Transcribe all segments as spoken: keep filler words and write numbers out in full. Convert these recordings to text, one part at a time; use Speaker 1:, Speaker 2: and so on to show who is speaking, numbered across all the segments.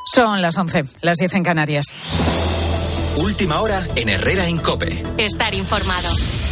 Speaker 1: Son las once, las diez en Canarias.
Speaker 2: Última hora en Herrera en COPE.
Speaker 3: Estar informado.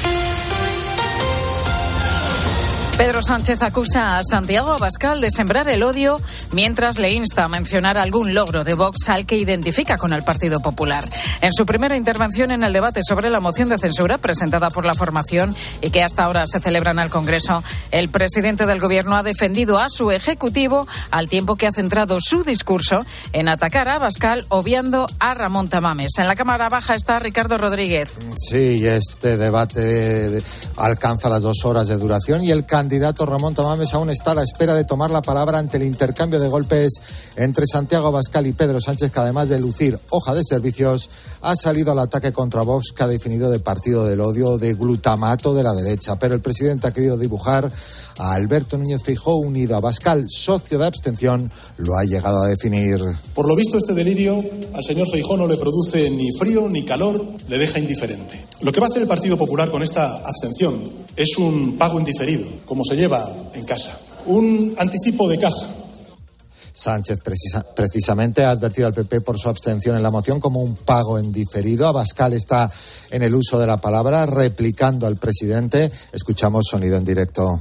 Speaker 1: Pedro Sánchez acusa a Santiago Abascal de sembrar el odio mientras le insta a mencionar algún logro de Vox al que identifica con el Partido Popular. En su primera intervención en el debate sobre la moción de censura presentada por la formación y que hasta ahora se celebra en el Congreso, el presidente del Gobierno ha defendido a su Ejecutivo al tiempo que ha centrado su discurso en atacar a Abascal obviando a Ramón Tamames. En la Cámara Baja está Ricardo Rodríguez.
Speaker 4: Sí, este debate alcanza las dos horas de duración y el candidato Ramón Tamames aún está a la espera de tomar la palabra ante el intercambio de golpes entre Santiago Abascal y Pedro Sánchez, que además de lucir hoja de servicios, ha salido al ataque contra Vox, que ha definido de partido del odio, de glutamato de la derecha. Pero el presidente ha querido dibujar a Alberto Núñez Feijóo unido a Abascal, socio de abstención, lo ha llegado a definir.
Speaker 5: Por lo visto, este delirio al señor Feijóo no le produce ni frío ni calor, le deja indiferente. Lo que va a hacer el Partido Popular con esta abstención es un pago indiferido, como se lleva en casa, un anticipo de caja.
Speaker 4: Sánchez precisa, precisamente ha advertido al P P por su abstención en la moción como un pago en diferido. Abascal está en el uso de la palabra, replicando al presidente. Escuchamos sonido en directo.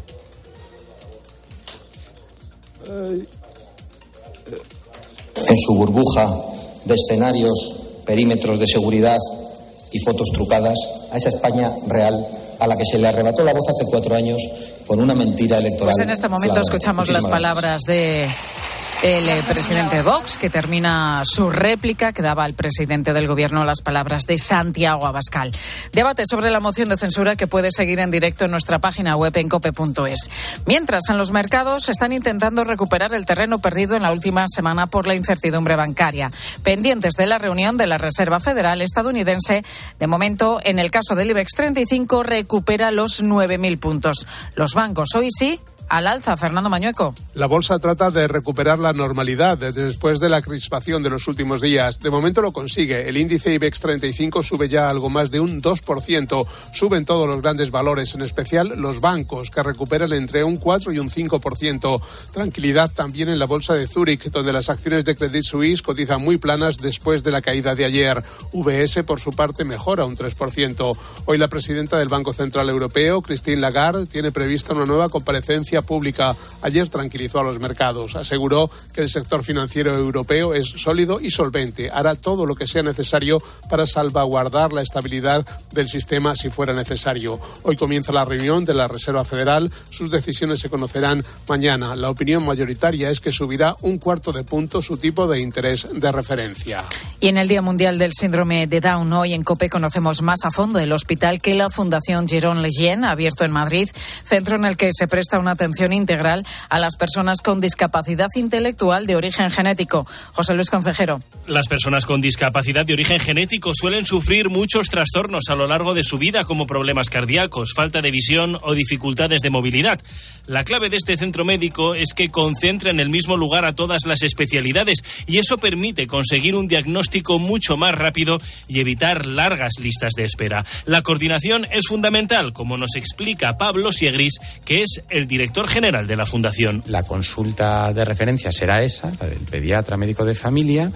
Speaker 6: En su burbuja de escenarios, perímetros de seguridad y fotos trucadas, a esa España real a la que se le arrebató la voz hace cuatro años con una mentira electoral.
Speaker 1: Pues en este momento flagrante. Escuchamos Muchísimas las palabras gracias. de el presidente de Vox, que termina su réplica que daba al presidente del Gobierno las palabras de Santiago Abascal. Debate sobre la moción de censura que puede seguir en directo en nuestra página web en cope punto es. Mientras, en los mercados están intentando recuperar el terreno perdido en la última semana por la incertidumbre bancaria. Pendientes de la reunión de la Reserva Federal estadounidense, de momento, en el caso del IBEX treinta y cinco, recupera los nueve mil puntos. Los bancos hoy sí al alza. Fernando Mañueco.
Speaker 7: La bolsa trata de recuperar la normalidad después de la crispación de los últimos días. De momento lo consigue. El índice IBEX treinta y cinco sube ya algo más de un dos por ciento. Suben todos los grandes valores, en especial los bancos, que recuperan entre un cuatro y un cinco por ciento. Tranquilidad también en la bolsa de Zúrich, donde las acciones de Credit Suisse cotizan muy planas después de la caída de ayer. U B S, por su parte, mejora un tres por ciento. Hoy la presidenta del Banco Central Europeo, Christine Lagarde, tiene prevista una nueva comparecencia pública. Ayer tranquilizó a los mercados. Aseguró que el sector financiero europeo es sólido y solvente. Hará todo lo que sea necesario para salvaguardar la estabilidad del sistema si fuera necesario. Hoy comienza la reunión de la Reserva Federal. Sus decisiones se conocerán mañana. La opinión mayoritaria es que subirá un cuarto de punto su tipo de interés de referencia.
Speaker 1: Y en el Día Mundial del Síndrome de Down, hoy en COPE conocemos más a fondo el hospital que la Fundación Jérôme Lejeune ha abierto en Madrid, centro en el que se presta una atención integral a las personas con discapacidad intelectual de origen genético. José Luis Concejero.
Speaker 8: Las personas con discapacidad de origen genético suelen sufrir muchos trastornos a lo largo de su vida, como problemas cardíacos, falta de visión o dificultades de movilidad. La clave de este centro médico es que concentra en el mismo lugar a todas las especialidades y eso permite conseguir un diagnóstico mucho más rápido y evitar largas listas de espera. La coordinación es fundamental, como nos explica Pablo Siegris, que es el director general de la Fundación.
Speaker 9: La consulta de referencia será esa, la del pediatra médico de familia,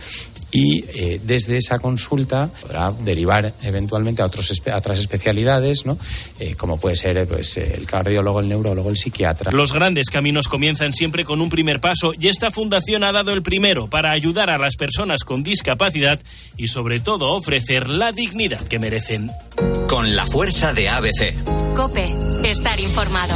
Speaker 9: y eh, desde esa consulta podrá derivar eventualmente a, otros espe- a otras especialidades, ¿no? Eh, como puede ser eh, pues, el cardiólogo, el neurólogo, el psiquiatra.
Speaker 8: Los grandes caminos comienzan siempre con un primer paso y esta fundación ha dado el primero para ayudar a las personas con discapacidad y sobre todo ofrecer la dignidad que merecen.
Speaker 2: Con la fuerza de A B C.
Speaker 3: COPE, estar informado.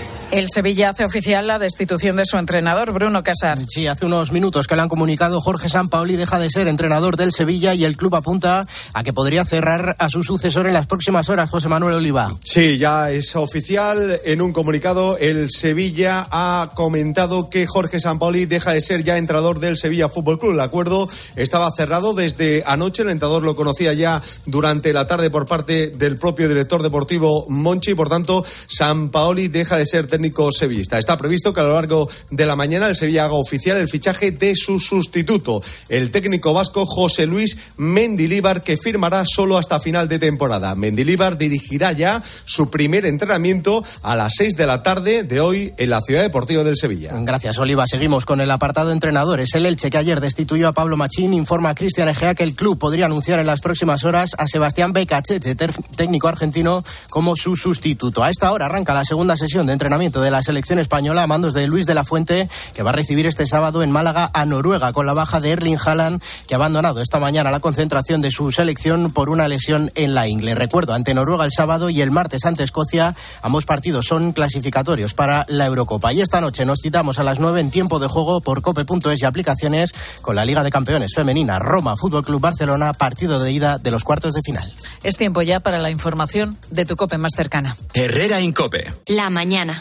Speaker 1: El Sevilla hace oficial la destitución de su entrenador, Bruno Casar.
Speaker 10: Sí, hace unos minutos que le han comunicado. Jorge Sampaoli deja de ser entrenador del Sevilla y el club apunta a que podría cerrar a su sucesor en las próximas horas. José Manuel Oliva.
Speaker 11: Sí, ya es oficial. En un comunicado, el Sevilla ha comentado que Jorge Sampaoli deja de ser ya entrenador del Sevilla Fútbol Club. El acuerdo estaba cerrado desde anoche. El entrenador lo conocía ya durante la tarde por parte del propio director deportivo Monchi. Por tanto, Sampaoli deja de ser técnico sevillista. Está previsto que a lo largo de la mañana el Sevilla haga oficial el fichaje de su sustituto, el técnico vasco José Luis Mendilibar, que firmará solo hasta final de temporada. Mendilibar dirigirá ya su primer entrenamiento a las seis de la tarde de hoy en la Ciudad Deportiva del Sevilla.
Speaker 10: Gracias, Oliva. Seguimos con el apartado de entrenadores. El Elche, que ayer destituyó a Pablo Machín, informa a Cristian Egea que el club podría anunciar en las próximas horas a Sebastián Becachete, técnico argentino, como su sustituto. A esta hora arranca la segunda sesión de entrenamiento de la selección española a mandos de Luis de la Fuente, que va a recibir este sábado en Málaga a Noruega con la baja de Erling Haaland, que ha abandonado esta mañana la concentración de su selección por una lesión en la ingle. Recuerdo, ante Noruega el sábado y el martes ante Escocia, ambos partidos son clasificatorios para la Eurocopa. Y esta noche nos citamos a las nueve en tiempo de juego por cope punto es y aplicaciones con la Liga de Campeones femenina Roma Fútbol Club Barcelona, partido de ida de los cuartos de final.
Speaker 1: Es tiempo ya para la información de tu cope más cercana.
Speaker 2: Herrera Incope.
Speaker 3: La mañana.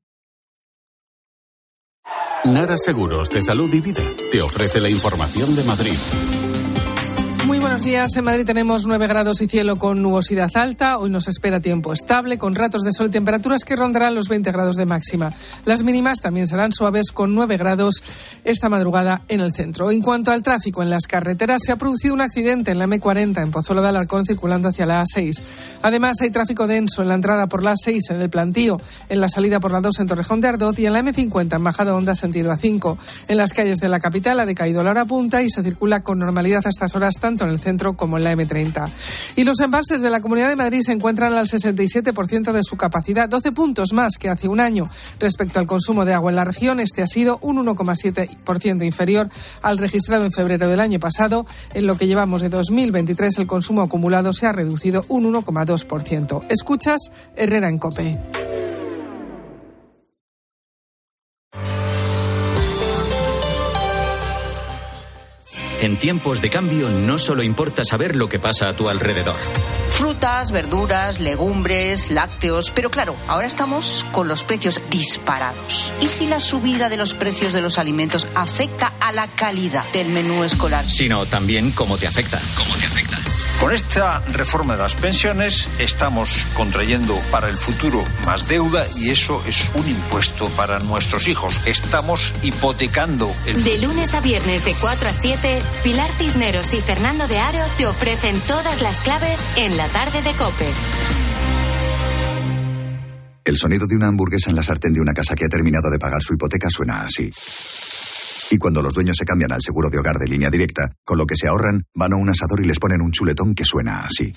Speaker 12: Nara Seguros de Salud y Vida te ofrece la información de Madrid.
Speaker 13: Muy buenos días. En Madrid tenemos nueve grados y cielo con nubosidad alta. Hoy nos espera tiempo estable, con ratos de sol y temperaturas que rondarán los veinte grados de máxima. Las mínimas también serán suaves, con nueve grados esta madrugada en el centro. En cuanto al tráfico en las carreteras, se ha producido un accidente en la eme cuarenta en Pozuelo de Alarcón, circulando hacia la a seis. Además, hay tráfico denso en la entrada por la a seis en el Plantío, en la salida por la dos en Torrejón de Ardoz y en la eme cincuenta en Majada Honda, sentido a cinco. En las calles de la capital ha decaído la hora punta y se circula con normalidad a estas horas tanto en el centro como en la eme treinta. Y los embalses de la Comunidad de Madrid se encuentran al sesenta y siete por ciento de su capacidad, doce puntos más que hace un año. Respecto al consumo de agua en la región, este ha sido un uno coma siete por ciento inferior al registrado en febrero del año pasado. En lo que llevamos de dos mil veintitrés, el consumo acumulado se ha reducido un uno coma dos por ciento. Escuchas Herrera en COPE.
Speaker 2: En tiempos de cambio no solo importa saber lo que pasa a tu alrededor.
Speaker 14: Frutas, verduras, legumbres, lácteos, pero claro, ahora estamos con los precios disparados. ¿Y si la subida de los precios de los alimentos afecta a la calidad del menú escolar?
Speaker 2: Sino también cómo te afecta. ¿Cómo te afecta?
Speaker 15: Con esta reforma de las pensiones estamos contrayendo para el futuro más deuda y eso es un impuesto para nuestros hijos. Estamos hipotecando el futuro.
Speaker 3: De lunes a viernes de cuatro a siete, Pilar Cisneros y Fernando de Aro te ofrecen todas las claves en la tarde de COPE.
Speaker 16: El sonido de una hamburguesa en la sartén de una casa que ha terminado de pagar su hipoteca suena así. Y cuando los dueños se cambian al seguro de hogar de Línea Directa, con lo que se ahorran, van a un asador y les ponen un chuletón que suena así.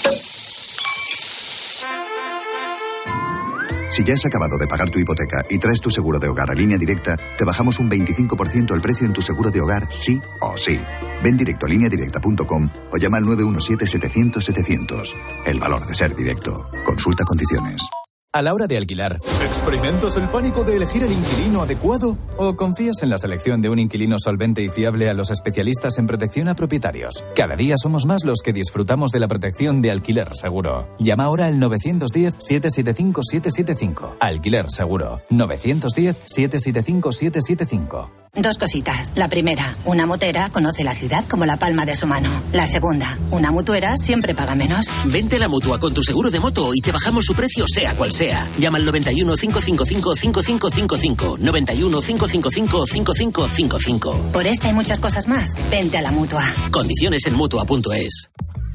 Speaker 16: Si ya has acabado de pagar tu hipoteca y traes tu seguro de hogar a Línea Directa, te bajamos un veinticinco por ciento el precio en tu seguro de hogar, sí o sí. Ven directo a línea directa punto com o llama al nueve uno siete, setecientos, setecientos. El valor de ser directo. Consulta condiciones.
Speaker 17: A la hora de alquilar, ¿experimentas el pánico de elegir el inquilino adecuado? ¿O confías en la selección de un inquilino solvente y fiable a los especialistas en protección a propietarios? Cada día somos más los que disfrutamos de la protección de Alquiler Seguro. Llama ahora al nueve uno cero, siete siete cinco, siete siete cinco. Alquiler Seguro. nueve uno cero, siete siete cinco, siete siete cinco.
Speaker 18: Dos cositas. La primera, una motera conoce la ciudad como la palma de su mano. La segunda, una mutuera siempre paga menos.
Speaker 19: Vente a la Mutua con tu seguro de moto y te bajamos su precio sea cual sea. Llama al noventa y uno, cinco cinco cinco, cinco cinco cinco cinco. noventa y uno, cinco cinco cinco, cinco cinco cinco cinco.
Speaker 18: Por esta y muchas cosas más, vente a la Mutua.
Speaker 19: Condiciones en mutua punto es.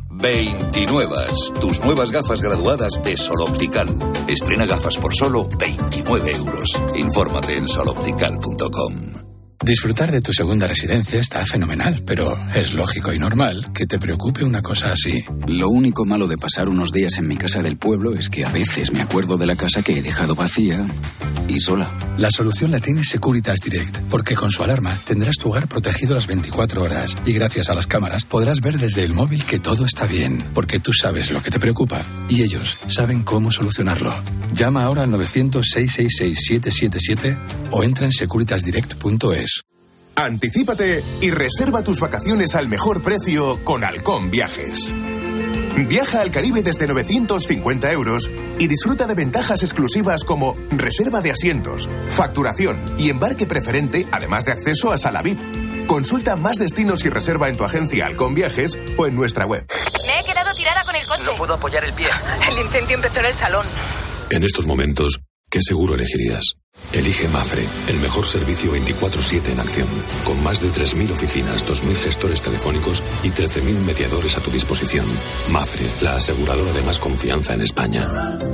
Speaker 20: veintinuevas, tus nuevas gafas graduadas de Sol Optical. Estrena gafas por solo veintinueve euros. Infórmate en sol optical punto com.
Speaker 21: Disfrutar de tu segunda residencia está fenomenal, pero es lógico y normal que te preocupe una cosa así.
Speaker 22: Lo único malo de pasar unos días en mi casa del pueblo es que a veces me acuerdo de la casa que he dejado vacía y sola.
Speaker 21: La solución la tiene Securitas Direct, porque con su alarma tendrás tu hogar protegido las veinticuatro horas y gracias a las cámaras podrás ver desde el móvil que todo está bien, porque tú sabes lo que te preocupa y ellos saben cómo solucionarlo. Llama ahora al novecientos, seiscientos sesenta y seis, setecientos setenta y siete o entra en securitas direct punto es.
Speaker 23: Anticípate y reserva tus vacaciones al mejor precio con Halcón Viajes. Viaja al Caribe desde novecientos cincuenta euros y disfruta de ventajas exclusivas como reserva de asientos, facturación y embarque preferente, además de acceso a sala V I P. Consulta más destinos y reserva en tu agencia Halcón Viajes o en nuestra web.
Speaker 24: Me he quedado tirada con el coche.
Speaker 25: No puedo apoyar el pie.
Speaker 24: El incendio empezó en el salón.
Speaker 26: En estos momentos,
Speaker 4: ¿Qué seguro elegirías? Elige Mafre, el mejor servicio veinticuatro siete en acción, con más de tres mil oficinas, dos mil gestores telefónicos y trece mil mediadores a tu disposición. Mafre, la aseguradora de más confianza en España.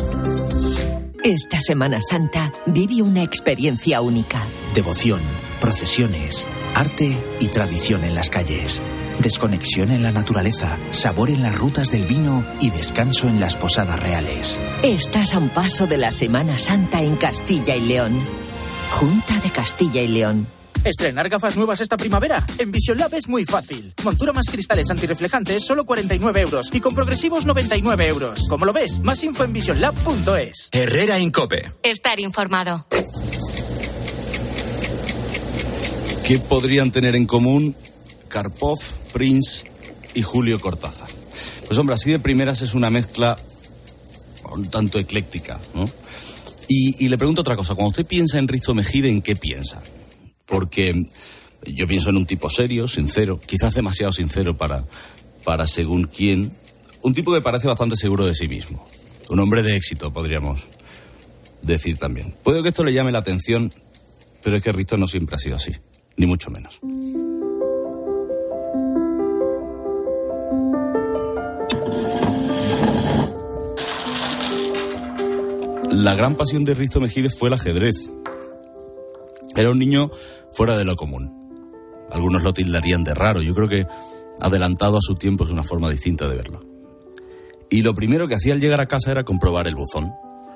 Speaker 5: Esta Semana Santa vive una experiencia única.
Speaker 6: Devoción, procesiones, arte y tradición en las calles. Desconexión en la naturaleza, sabor en las rutas del vino y descanso en las posadas reales.
Speaker 5: Estás a un paso de la Semana Santa en Castilla y León. Junta de Castilla y León.
Speaker 24: ¿Estrenar gafas nuevas esta primavera? En Vision Lab es muy fácil. Montura más cristales antirreflejantes, solo cuarenta y nueve euros. Y con progresivos, noventa y nueve euros. ¿Cómo lo ves? Más info en vision lab punto es.
Speaker 2: Herrera Incope.
Speaker 3: Estar informado.
Speaker 25: ¿Qué podrían tener en común Karpov, Prince y Julio Cortázar? Pues hombre, así de primeras es una mezcla un tanto ecléctica, ¿no? Y, y le pregunto otra cosa. Cuando usted piensa en Risto Mejide, ¿en qué piensa? Porque yo pienso en un tipo serio, sincero, quizás demasiado sincero para, para según quién. Un tipo que parece bastante seguro de sí mismo. Un hombre de éxito, podríamos decir también. Puede que esto le llame la atención, pero es que Risto no siempre ha sido así, ni mucho menos. La gran pasión de Risto Mejide fue el ajedrez. Era un niño fuera de lo común. Algunos lo tildarían de raro. Yo creo que adelantado a su tiempo es una forma distinta de verlo. Y lo primero que hacía al llegar a casa era comprobar el buzón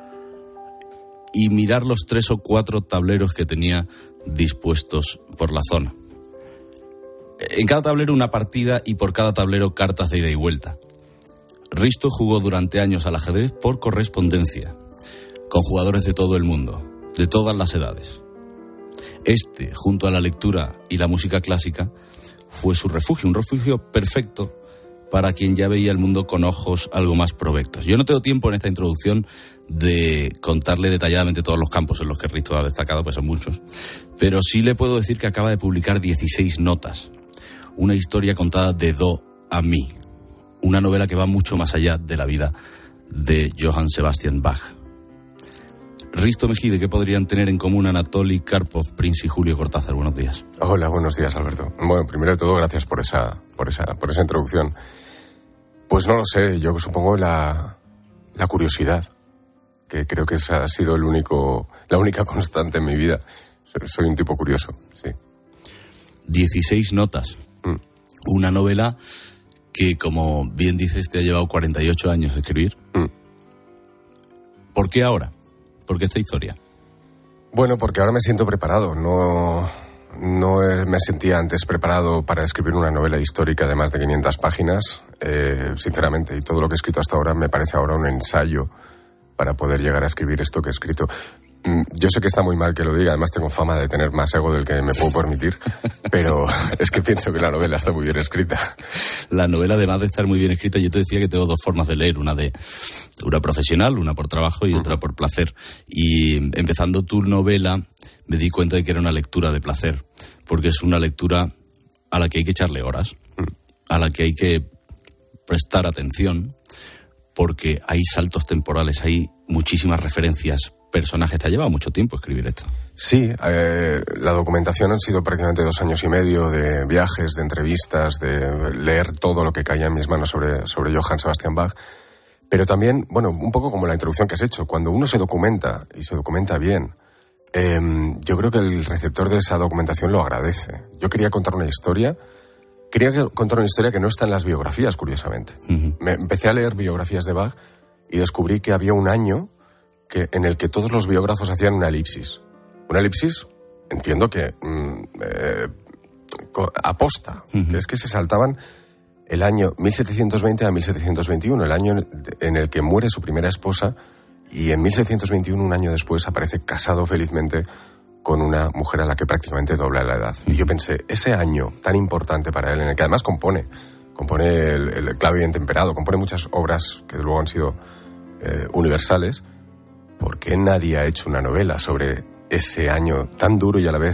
Speaker 25: y mirar los tres o cuatro tableros que tenía dispuestos por la zona. En cada tablero una partida y por cada tablero cartas de ida y vuelta. Risto jugó durante años al ajedrez por correspondencia, con jugadores de todo el mundo, de todas las edades. Este, junto a la lectura y la música clásica, fue su refugio, un refugio perfecto para quien ya veía el mundo con ojos algo más provectos. Yo no tengo tiempo en esta introducción de contarle detalladamente todos los campos en los que Risto ha destacado, pues son muchos, pero sí le puedo decir que acaba de publicar dieciséis notas, una historia contada de do a mi, una novela que va mucho más allá de la vida de Johann Sebastian Bach. Risto Mejide, ¿qué podrían tener en común Anatoly Karpov, Prince y Julio Cortázar? Buenos días.
Speaker 26: Hola, buenos días, Alberto. Bueno, primero de todo, gracias por esa, por esa, por esa introducción. Pues no lo sé, yo supongo la, la curiosidad, que creo que esa ha sido el único, la única constante en mi vida. Soy, soy un tipo curioso, sí.
Speaker 25: dieciséis notas. Mm. Una novela que, como bien dices, te ha llevado cuarenta y ocho años escribir. Mm. ¿Por qué ahora? ¿Por qué esta historia?
Speaker 26: Bueno, porque ahora me siento preparado. No, no me sentía antes preparado para escribir una novela histórica de más de quinientas páginas, eh, sinceramente. Y todo lo que he escrito hasta ahora me parece ahora un ensayo para poder llegar a escribir esto que he escrito. Yo sé que está muy mal que lo diga, además tengo fama de tener más ego del que me puedo permitir, pero es que pienso que la novela está muy bien escrita.
Speaker 25: La novela, además de estar muy bien escrita, yo te decía que tengo dos formas de leer, una de una profesional, una por trabajo y otra por placer. Y empezando tu novela me di cuenta de que era una lectura de placer, porque es una lectura a la que hay que echarle horas, a la que hay que prestar atención, porque hay saltos temporales, hay muchísimas referencias, personajes. Te ha llevado mucho tiempo escribir esto.
Speaker 26: Sí, eh, la documentación han sido prácticamente dos años y medio de viajes, de entrevistas, de leer todo lo que caía en mis manos sobre, sobre Johann Sebastian Bach. Pero también, bueno, un poco como la introducción que has hecho, cuando uno se documenta, y se documenta bien, eh, yo creo que el receptor de esa documentación lo agradece. Yo quería contar una historia, quería contar una historia que no está en las biografías, curiosamente. Uh-huh. Me empecé a leer biografías de Bach y descubrí que había un año que, en el que todos los biógrafos hacían una elipsis. Una elipsis, entiendo que mm, eh, aposta, uh-huh. que es que se saltaban el año mil setecientos veinte a mil setecientos veintiuno, el año en el que muere su primera esposa, y en mil setecientos veintiuno, un año después, aparece casado felizmente con una mujer a la que prácticamente dobla la edad. Uh-huh. Y yo pensé, ese año tan importante para él, en el que además compone, compone el, el Clave bien temperado, compone muchas obras que luego han sido eh, universales, ¿por qué nadie ha hecho una novela sobre ese año tan duro y a la vez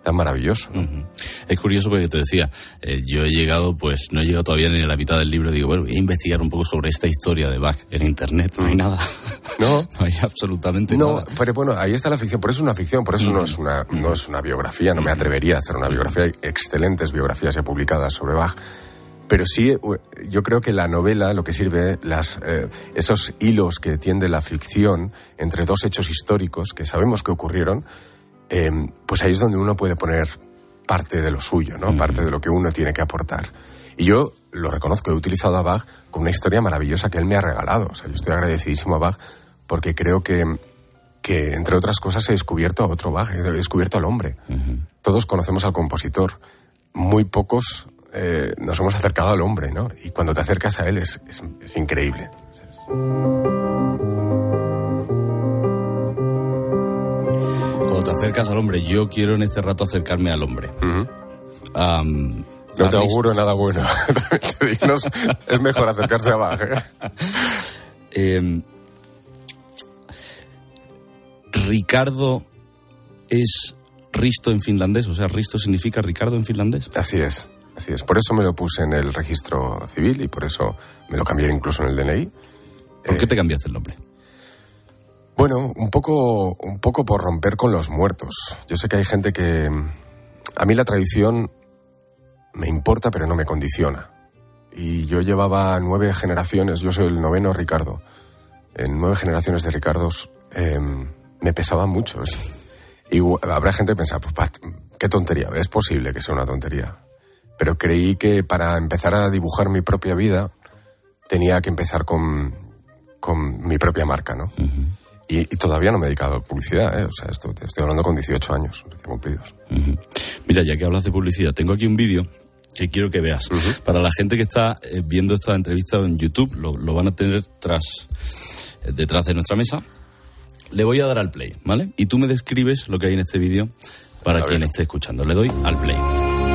Speaker 26: tan maravilloso, ¿no?
Speaker 25: Uh-huh. Es curioso porque te decía, eh, yo he llegado, pues no he llegado todavía ni a la mitad del libro, digo, bueno, voy a investigar un poco sobre esta historia de Bach en internet, no hay nada.
Speaker 26: No,
Speaker 25: no hay absolutamente
Speaker 26: no,
Speaker 25: nada.
Speaker 26: Pero bueno, ahí está la ficción, por eso es una ficción, por eso uh-huh. no es una, no es una biografía, no me atrevería a hacer una biografía, hay excelentes biografías ya publicadas sobre Bach. Pero sí, yo creo que la novela lo que sirve, las, eh, esos hilos que tiende la ficción entre dos hechos históricos que sabemos que ocurrieron, eh, pues ahí es donde uno puede poner parte de lo suyo, ¿no? Uh-huh. Parte de lo que uno tiene que aportar. Y yo lo reconozco, he utilizado a Bach con una historia maravillosa que él me ha regalado. O sea, yo estoy agradecidísimo a Bach porque creo que, que entre otras cosas, he descubierto a otro Bach, he descubierto al hombre. Uh-huh. Todos conocemos al compositor, muy pocos... Eh, nos hemos acercado al hombre, ¿no? Y cuando te acercas a él es, es, es increíble.
Speaker 25: Cuando te acercas al hombre, yo quiero en este rato acercarme al hombre.
Speaker 26: Uh-huh.
Speaker 25: Um,
Speaker 26: no te auguro visto? Nada bueno. Te digo, no, es mejor acercarse a Bach. ¿eh?
Speaker 25: Eh, Ricardo es Risto en finlandés, o sea, Risto significa Ricardo en finlandés.
Speaker 26: Así es. Así es, por eso me lo puse en el registro civil y por eso me lo cambié incluso en el D N I.
Speaker 25: ¿Por eh, qué te cambiaste el nombre?
Speaker 26: Bueno, un poco, un poco por romper con los muertos. Yo sé que hay gente que... A mí la tradición me importa, pero no me condiciona. Y yo llevaba nueve generaciones, yo soy el noveno Ricardo. En nueve generaciones de Ricardos eh, me pesaba mucho. Y habrá gente que piensa, pues, Pat, qué tontería, es posible que sea una tontería. Pero creí que para empezar a dibujar mi propia vida tenía que empezar con, con mi propia marca, ¿no? Uh-huh. Y, y todavía no me he dedicado a publicidad, ¿eh? O sea, esto te estoy hablando con dieciocho años recién cumplidos.
Speaker 25: Uh-huh. Mira, ya que hablas de publicidad, tengo aquí un vídeo que quiero que veas. Uh-huh. Para la gente que está eh, viendo esta entrevista en YouTube, lo, lo van a tener tras, eh, detrás de nuestra mesa. Le voy a dar al play, ¿vale? Y tú me describes lo que hay en este vídeo para a quien ver. esté escuchando. Le doy al play.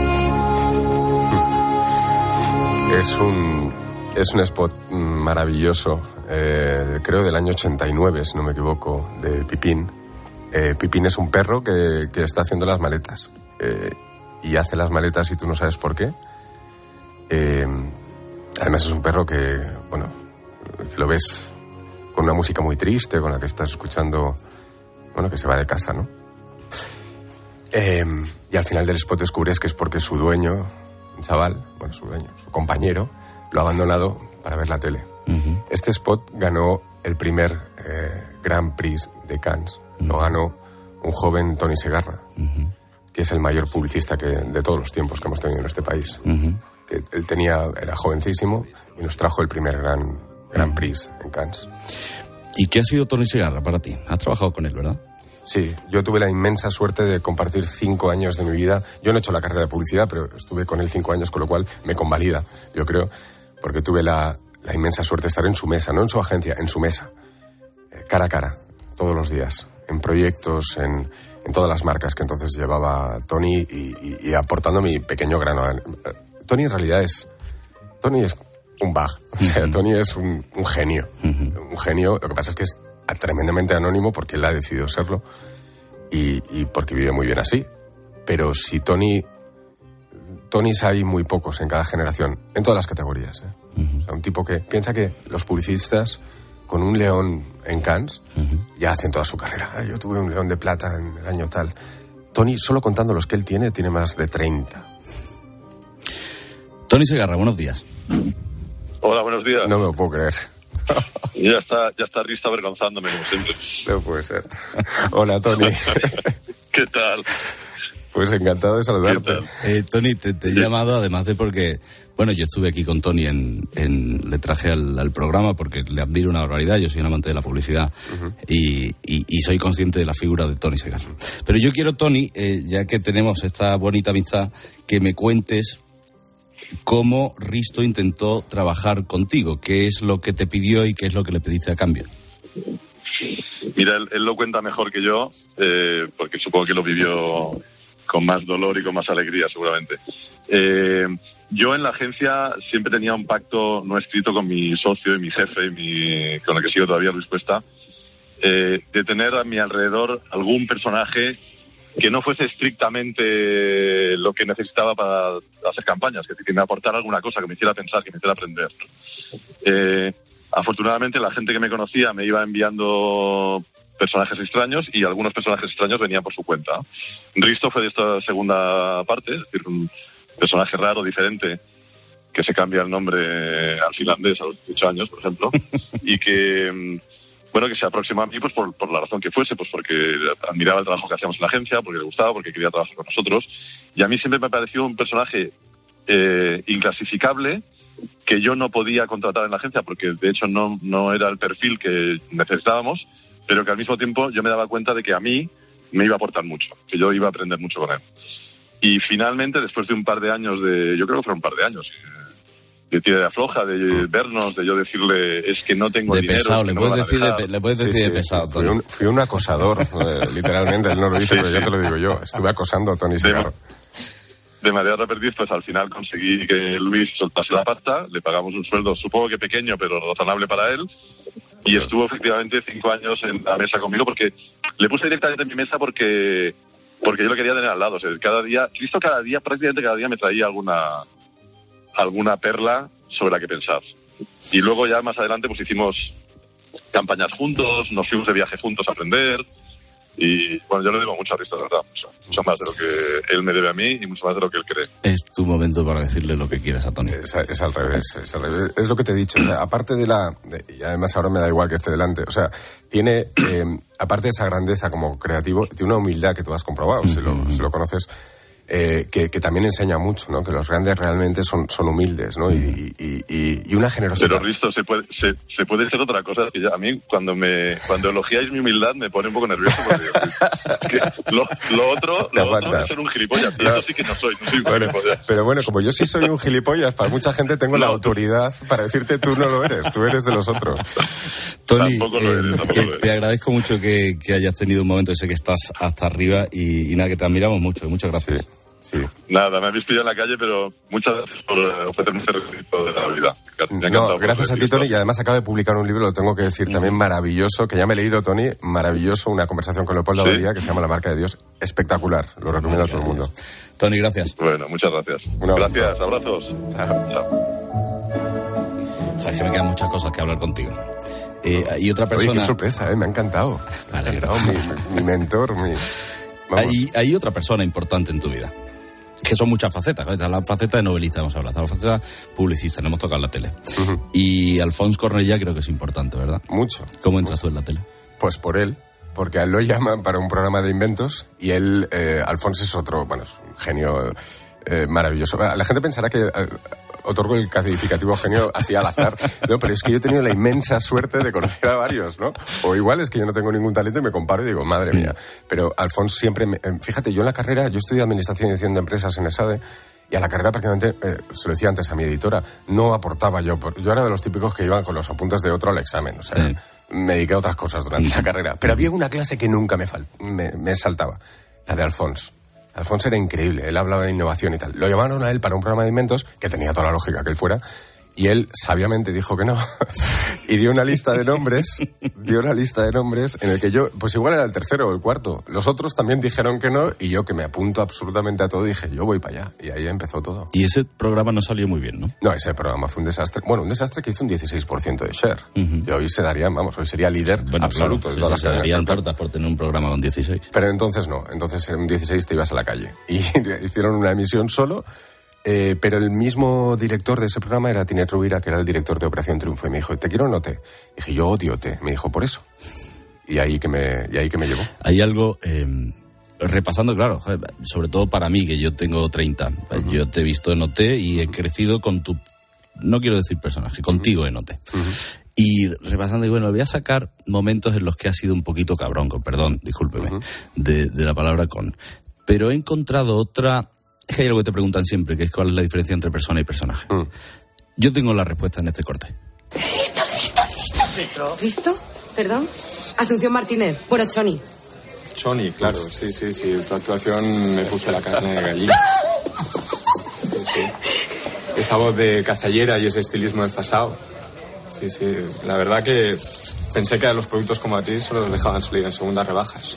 Speaker 26: Es un, es un spot maravilloso, eh, creo del año ochenta y nueve, si no me equivoco, de Pipín. Eh, Pipín es un perro que, que está haciendo las maletas. Eh, y hace las maletas y tú no sabes por qué. Eh, además es un perro que, bueno, que lo ves con una música muy triste, con la que estás escuchando, bueno, que se va de casa, ¿no? Eh, y al final del spot descubres que es porque su dueño... un chaval, bueno, su dueño, su compañero, lo ha abandonado para ver la tele. Uh-huh. Este spot ganó el primer eh, Grand Prix de Cannes. Uh-huh. Lo ganó un joven Tony Segarra, uh-huh. que es el mayor publicista que, de todos los tiempos que hemos tenido en este país. Uh-huh. Que él tenía, era jovencísimo y nos trajo el primer Grand, Grand Prix uh-huh. en Cannes.
Speaker 25: ¿Y qué ha sido Tony Segarra para ti? Has trabajado con él, ¿verdad?
Speaker 26: Sí, yo tuve la inmensa suerte de compartir cinco años de mi vida. Yo no he hecho la carrera de publicidad, pero estuve con él cinco años, con lo cual me convalida, yo creo, porque tuve la, la inmensa suerte de estar en su mesa, no en su agencia, en su mesa, eh, cara a cara, todos los días, en proyectos, en, en todas las marcas que entonces llevaba Tony y, y, y aportando mi pequeño grano. Tony en realidad es... Tony es un Bach, o sea, uh-huh. Tony es un, un genio, uh-huh. un genio, lo que pasa es que es tremendamente anónimo porque él ha decidido serlo y, y porque vive muy bien así. Pero si Tony... Tonys hay muy pocos en cada generación, en todas las categorías. ¿eh? Uh-huh. O sea, un tipo que piensa que los publicistas con un león en Cannes uh-huh. ya hacen toda su carrera. ¿eh? Yo tuve un león de plata en el año tal. Tony, solo contando los que él tiene, tiene más de treinta.
Speaker 25: Tony Segarra, buenos días.
Speaker 1: Hola, buenos días.
Speaker 26: No me lo puedo creer.
Speaker 1: Y ya está, ya está Rista avergonzándome, como siempre.
Speaker 26: No puede ser. Hola, Tony.
Speaker 1: ¿Qué tal?
Speaker 26: Pues encantado de saludarte.
Speaker 25: Eh, Tony, te, te he llamado además de porque, bueno, yo estuve aquí con Tony, en, en le traje al, al programa porque le admiro una barbaridad, yo soy un amante de la publicidad uh-huh. y, y, y soy consciente de la figura de Tony Segarra. Pero yo quiero, Tony, eh, ya que tenemos esta bonita amistad, que me cuentes cómo Risto intentó trabajar contigo, qué es lo que te pidió y qué es lo que le pediste a cambio.
Speaker 1: Mira, él, él lo cuenta mejor que yo, eh, porque supongo que lo vivió con más dolor y con más alegría, seguramente. Eh, yo en la agencia siempre tenía un pacto no escrito con mi socio y mi jefe, y mi, con el que sigo todavía, Luis Cuesta, eh, de tener a mi alrededor algún personaje que no fuese estrictamente lo que necesitaba para hacer campañas, que, que me aportara alguna cosa, que me hiciera pensar, que me hiciera aprender. Eh, afortunadamente la gente que me conocía me iba enviando personajes extraños y algunos personajes extraños venían por su cuenta. Risto fue de esta segunda parte, es decir, un personaje raro, diferente, que se cambia el nombre al finlandés a los dieciocho años, por ejemplo, y que, bueno, que se aproximó a mí pues por, por la razón que fuese, pues porque admiraba el trabajo que hacíamos en la agencia, porque le gustaba, porque quería trabajar con nosotros, y a mí siempre me pareció un personaje eh, inclasificable, que yo no podía contratar en la agencia, porque de hecho no, no era el perfil que necesitábamos, pero que al mismo tiempo yo me daba cuenta de que a mí me iba a aportar mucho, que yo iba a aprender mucho con él. Y finalmente, después de un par de años de, yo creo que fueron un par de años, de tira de afloja, de vernos, de yo decirle, es que no tengo
Speaker 25: de
Speaker 1: dinero.
Speaker 25: Pesado,
Speaker 1: que
Speaker 25: le,
Speaker 1: no
Speaker 25: puedes
Speaker 1: me
Speaker 25: decir
Speaker 1: van a
Speaker 25: de, le puedes decir
Speaker 26: Sí,
Speaker 25: de
Speaker 26: sí,
Speaker 25: pesado,
Speaker 26: fui un, fui un acosador, eh, literalmente, él no lo dice,
Speaker 1: Sí,
Speaker 26: pero yo
Speaker 1: sí.
Speaker 26: te lo digo yo. Estuve acosando a Tony Segarra.
Speaker 1: De manera repentina, pues al final conseguí que Luis soltase la pasta, le pagamos un sueldo, supongo que pequeño, pero razonable para él, y estuvo efectivamente cinco años en la mesa conmigo, porque le puse directamente en mi mesa porque porque yo lo quería tener al lado. O sea, cada día, Cristo cada día, prácticamente cada día me traía alguna alguna perla sobre la que pensar. Y luego ya más adelante pues hicimos campañas juntos, nos fuimos de viaje juntos a aprender. Y bueno, yo le debo mucho a Risto, de verdad, mucho, mucho más de lo que él me debe a mí y mucho más de lo que él cree.
Speaker 25: Es tu momento para decirle lo que quieras a Tony.
Speaker 26: Es, es al revés, es al revés. Es lo que te he dicho. O sea, aparte de la... de- y además ahora me da igual que esté delante. O sea, tiene, eh, aparte de esa grandeza como creativo, tiene una humildad que tú has comprobado, si lo, si lo conoces, eh, que, que también enseña mucho, ¿no? Que los grandes realmente son, son humildes, ¿no? Y, y, y, y una generosidad.
Speaker 1: Pero Risto, se puede, se, se puede ser otra cosa. Que ya, a mí, cuando me cuando elogiáis mi humildad, me pone un poco nervioso. Porque es que lo, lo otro,
Speaker 26: Te
Speaker 1: lo otro
Speaker 26: aguantas.
Speaker 1: es ser un gilipollas. Y eso sí que no soy, no soy un
Speaker 26: Bueno,
Speaker 1: gilipollas.
Speaker 26: pero bueno, como yo sí soy un gilipollas, para mucha gente tengo la autoridad para decirte tú no lo eres, tú eres de los otros.
Speaker 25: Tony,
Speaker 1: Tampoco lo
Speaker 25: eh,
Speaker 1: eres, tampoco
Speaker 25: que
Speaker 1: lo eres.
Speaker 25: te agradezco mucho que, que hayas tenido un momento, sé que estás hasta arriba y, y nada, que te admiramos mucho, muchas gracias.
Speaker 26: Sí.
Speaker 1: Nada, me habéis pillado en la calle, pero muchas gracias por eh, ofrecerme este requisito de la vida. Me ha
Speaker 26: No,
Speaker 1: encantado
Speaker 26: gracias a
Speaker 1: poder
Speaker 26: ti, Tony, y además acaba de publicar un libro, lo tengo que decir también, maravilloso, que ya me he leído, Tony, maravilloso, una conversación con Leopoldo
Speaker 1: ¿Sí?
Speaker 26: Abadía, que se llama La Marca de Dios, espectacular, lo recomiendo a todo el mundo.
Speaker 25: Tony, gracias.
Speaker 1: Bueno, muchas gracias.
Speaker 26: Un abrazo.
Speaker 1: Gracias, abrazos.
Speaker 25: O sea, es que me quedan muchas cosas que hablar contigo. Eh, y otra
Speaker 26: Oye,
Speaker 25: persona...
Speaker 26: qué sorpresa, ¿eh? Me ha encantado. Me ha encantado, mi, mi- mi mentor, mi... Vamos.
Speaker 25: Hay, hay otra persona importante en tu vida, que son muchas facetas. Esta es la faceta de novelista, hemos hablado, la faceta publicista, no hemos tocado la tele. Y Alphonse Cornellà creo que es importante, ¿verdad?
Speaker 26: Mucho.
Speaker 25: ¿Cómo entras tú en la tele?
Speaker 26: Pues por él, porque a él lo llaman para un programa de inventos y él, eh, Alfonso es otro, bueno, es un genio eh, maravilloso. La gente pensará que eh, otorgo el calificativo genio así al azar, no, pero es que yo he tenido la inmensa suerte de conocer a varios, ¿no? O igual es que yo no tengo ningún talento y me comparo y digo, madre mía. Pero Alfonso siempre, me, eh, fíjate, yo en la carrera, yo estudié Administración y Dirección de Empresas en ESADE, y a la carrera prácticamente, eh, se lo decía antes a mi editora, no aportaba yo. por- Yo era de los típicos que iban con los apuntes de otro al examen, o sea, me dediqué a otras cosas durante la carrera. Pero había una clase que nunca me, fal- me, me saltaba, la de Alfonso. Alfonso era increíble, él hablaba de innovación y tal. Lo llamaron a él para un programa de inventos, que tenía toda la lógica que él fuera, y él sabiamente dijo que no. Y dio una lista de nombres, dio una lista de nombres en el que yo, pues igual era el tercero o el cuarto. Los otros también dijeron que no, y yo, que me apunto absolutamente a todo, dije, yo voy para allá. Y ahí empezó todo.
Speaker 25: Y ese programa no salió muy bien, ¿no?
Speaker 26: No, ese programa fue un desastre. Bueno, un desastre que hizo un dieciséis por ciento de share. Y hoy se darían, vamos, hoy sería líder
Speaker 25: Bueno,
Speaker 26: absoluto
Speaker 25: claro,
Speaker 26: de
Speaker 25: sí,
Speaker 26: todas
Speaker 25: sí,
Speaker 26: las
Speaker 25: se
Speaker 26: cadenas.
Speaker 25: darían tortas por tener un programa con dieciséis.
Speaker 26: Pero entonces no, entonces en un dieciséis te ibas a la calle. Y hicieron una emisión solo, eh, pero el mismo director de ese programa era Tinet Rubira, que era el director de Operación Triunfo, y me dijo, ¿te quiero o no te? Dije, yo odio te. Me dijo, por eso. Y ahí que me, y ahí que me llevó.
Speaker 25: Hay algo, eh, repasando, claro, joder, sobre todo para mí, que yo tengo treinta. Uh-huh. Yo te he visto en O T y he crecido con tu, no quiero decir personaje, contigo en O T. Uh-huh. Y repasando, y bueno, voy a sacar momentos en los que ha sido un poquito cabrón, con perdón, discúlpeme, uh-huh. de, de la palabra con. Pero he encontrado otra... Es que hay algo que te preguntan siempre, que es cuál es la diferencia entre persona y personaje. Uh-huh. Yo tengo la respuesta en este corte.
Speaker 7: Listo, listo, listo. ¿Listo? ¿Perdón? Asunción Martínez. Bueno, Choni.
Speaker 21: Choni, claro, sí, sí, sí. Tu actuación me puso la carne de gallina. Sí, sí. Esa voz de cazallera y ese estilismo desfasado. Sí, sí. La verdad que pensé que a los productos como a ti solo los dejaban salir en segundas rebajas.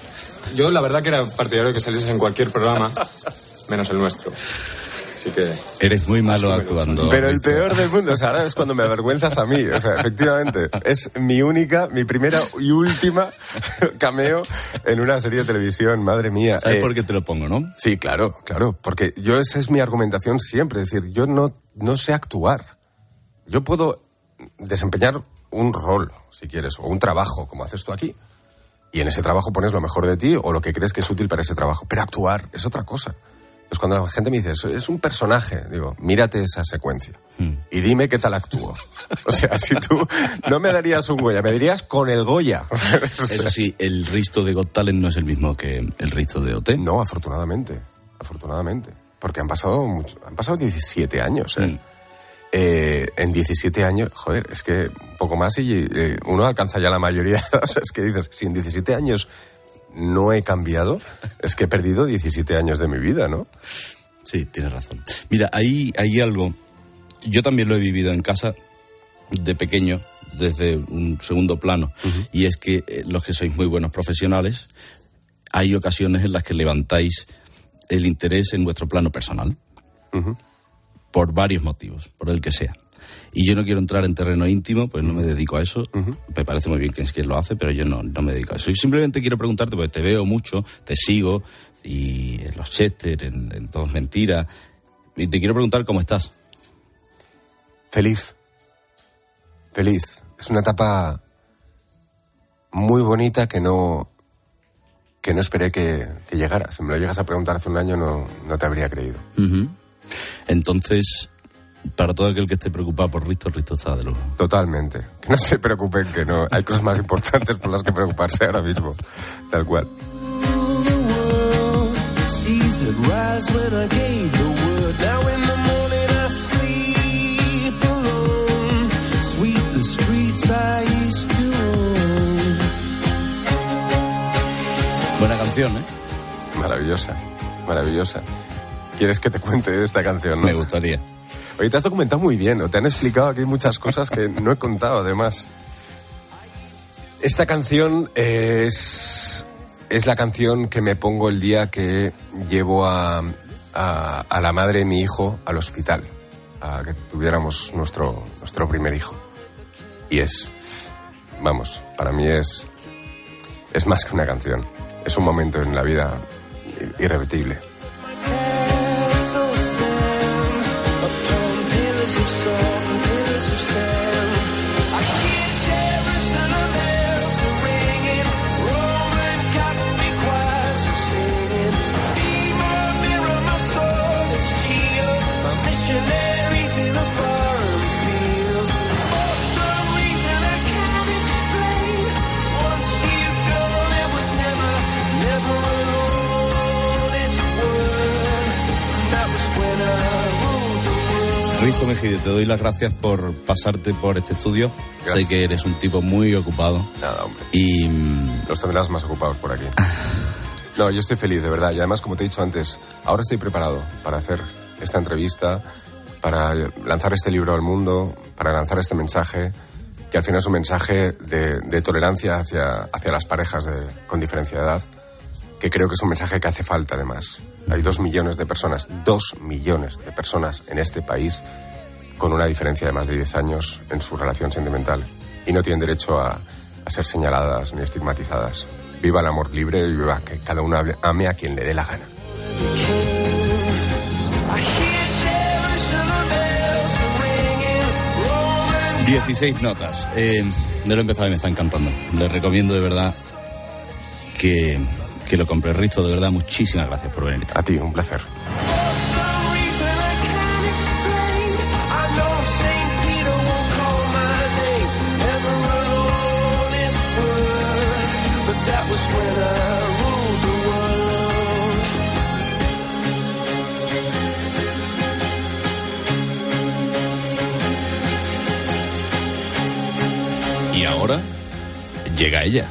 Speaker 26: yo la verdad que era partidario de que salieses en cualquier programa, menos el nuestro. Así que...
Speaker 25: Eres muy malo actuando.
Speaker 26: Pero el peor del mundo, o sea, ahora es cuando me avergüenzas a mí. O sea, efectivamente, es mi única, mi primera y última cameo en una serie de televisión, madre mía.
Speaker 25: ¿Sabes
Speaker 26: eh,
Speaker 25: por qué te lo pongo, no?
Speaker 26: Sí, claro, claro. Porque yo, esa es mi argumentación siempre. Es decir, yo no, no sé actuar. Yo puedo desempeñar un rol, si quieres, o un trabajo, como haces tú aquí. Y en ese trabajo pones lo mejor de ti o lo que crees que es útil para ese trabajo. Pero actuar es otra cosa. Entonces, cuando la gente me dice, es un personaje, digo, mírate esa secuencia hmm. y dime qué tal actúo. O sea, si tú no me darías un Goya, me dirías con el Goya.
Speaker 25: Eso sí, el Risto de Got Talent no es el mismo que el Risto de O T.
Speaker 26: No, afortunadamente, afortunadamente. Porque han pasado, mucho, han pasado diecisiete años, ¿eh? Hmm. Eh, en diecisiete años, joder, es que un poco más y eh, uno alcanza ya la mayoría. O sea, es que dices, si en diecisiete años... no he cambiado, es que he perdido diecisiete años de mi vida, ¿no?
Speaker 25: Sí, tienes razón. Mira, hay, hay algo, yo también lo he vivido en casa de pequeño, desde un segundo plano, uh-huh. y es que eh, los que sois muy buenos profesionales, hay ocasiones en las que levantáis el interés en vuestro plano personal, uh-huh. por varios motivos, por el que sea. Y yo no quiero entrar en terreno íntimo, pues no me dedico a eso. Uh-huh. Me parece muy bien que es quien lo hace, pero yo no, no me dedico a eso. Y simplemente quiero preguntarte, porque te veo mucho, te sigo, y en los Chester, en, en Todo es Mentira, y te quiero preguntar cómo estás.
Speaker 26: Feliz. Feliz. Es una etapa muy bonita que no, que no esperé que, que llegara. Si me lo llegas a preguntar hace un año, no, no te habría creído.
Speaker 25: Uh-huh. Entonces... para todo aquel que esté preocupado por Risto, Risto está de lujo.
Speaker 26: Totalmente. Que no se preocupen, que no. Hay cosas más importantes por las que preocuparse ahora mismo. Tal cual.
Speaker 25: Buena canción, ¿eh?
Speaker 26: Maravillosa, maravillosa. ¿Quieres que te cuente de esta canción, no?
Speaker 25: Me gustaría.
Speaker 26: Oye, te has documentado muy bien, ¿no? Te han explicado aquí muchas cosas que no he contado, además. Esta canción es, es la canción que me pongo el día que llevo a, a, a la madre de mi hijo al hospital, a que tuviéramos nuestro, nuestro primer hijo. Y es, vamos, para mí es, es más que una canción. Es un momento en la vida irrepetible.
Speaker 25: Risto Mejide, te doy las gracias por pasarte por este estudio. Gracias. Sé que eres un tipo muy ocupado.
Speaker 26: Nada, hombre.
Speaker 25: Y...
Speaker 26: los tendrás más ocupados por aquí. No, yo estoy feliz, de verdad. Y además, como te he dicho antes, ahora estoy preparado para hacer esta entrevista, para lanzar este libro al mundo, para lanzar este mensaje, que al final es un mensaje de, de tolerancia hacia, hacia las parejas de, con diferencia de edad, que creo que es un mensaje que hace falta, además. Hay dos millones de personas, dos millones de personas en este país con una diferencia de más de diez años en su relación sentimental y no tienen derecho a, a ser señaladas ni estigmatizadas. Viva el amor libre y viva que cada uno ame a quien le dé la gana.
Speaker 25: dieciséis notas. Eh, me lo he empezado y me está encantando. Les recomiendo de verdad que... que lo compre. Risto, de verdad, muchísimas gracias por venir.
Speaker 26: A ti, un placer.
Speaker 25: Y ahora llega ella.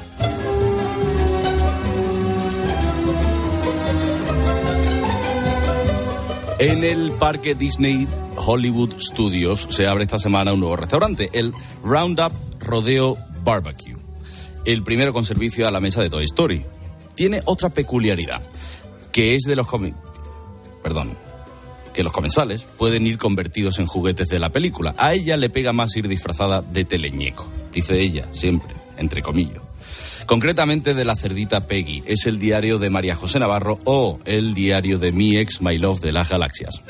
Speaker 25: En el Parque Disney Hollywood Studios se abre esta semana un nuevo restaurante, el Roundup Rodeo Barbecue, el primero con servicio a la mesa de Toy Story. tiene otra peculiaridad, que es de los comi- perdón, que los comensales pueden ir convertidos en juguetes de la película. A ella le pega más ir disfrazada de teleñeco, dice ella, siempre, entre comillas. Concretamente de la cerdita Peggy. Es el diario de María José Navarro o el diario de mi ex My Love de las galaxias.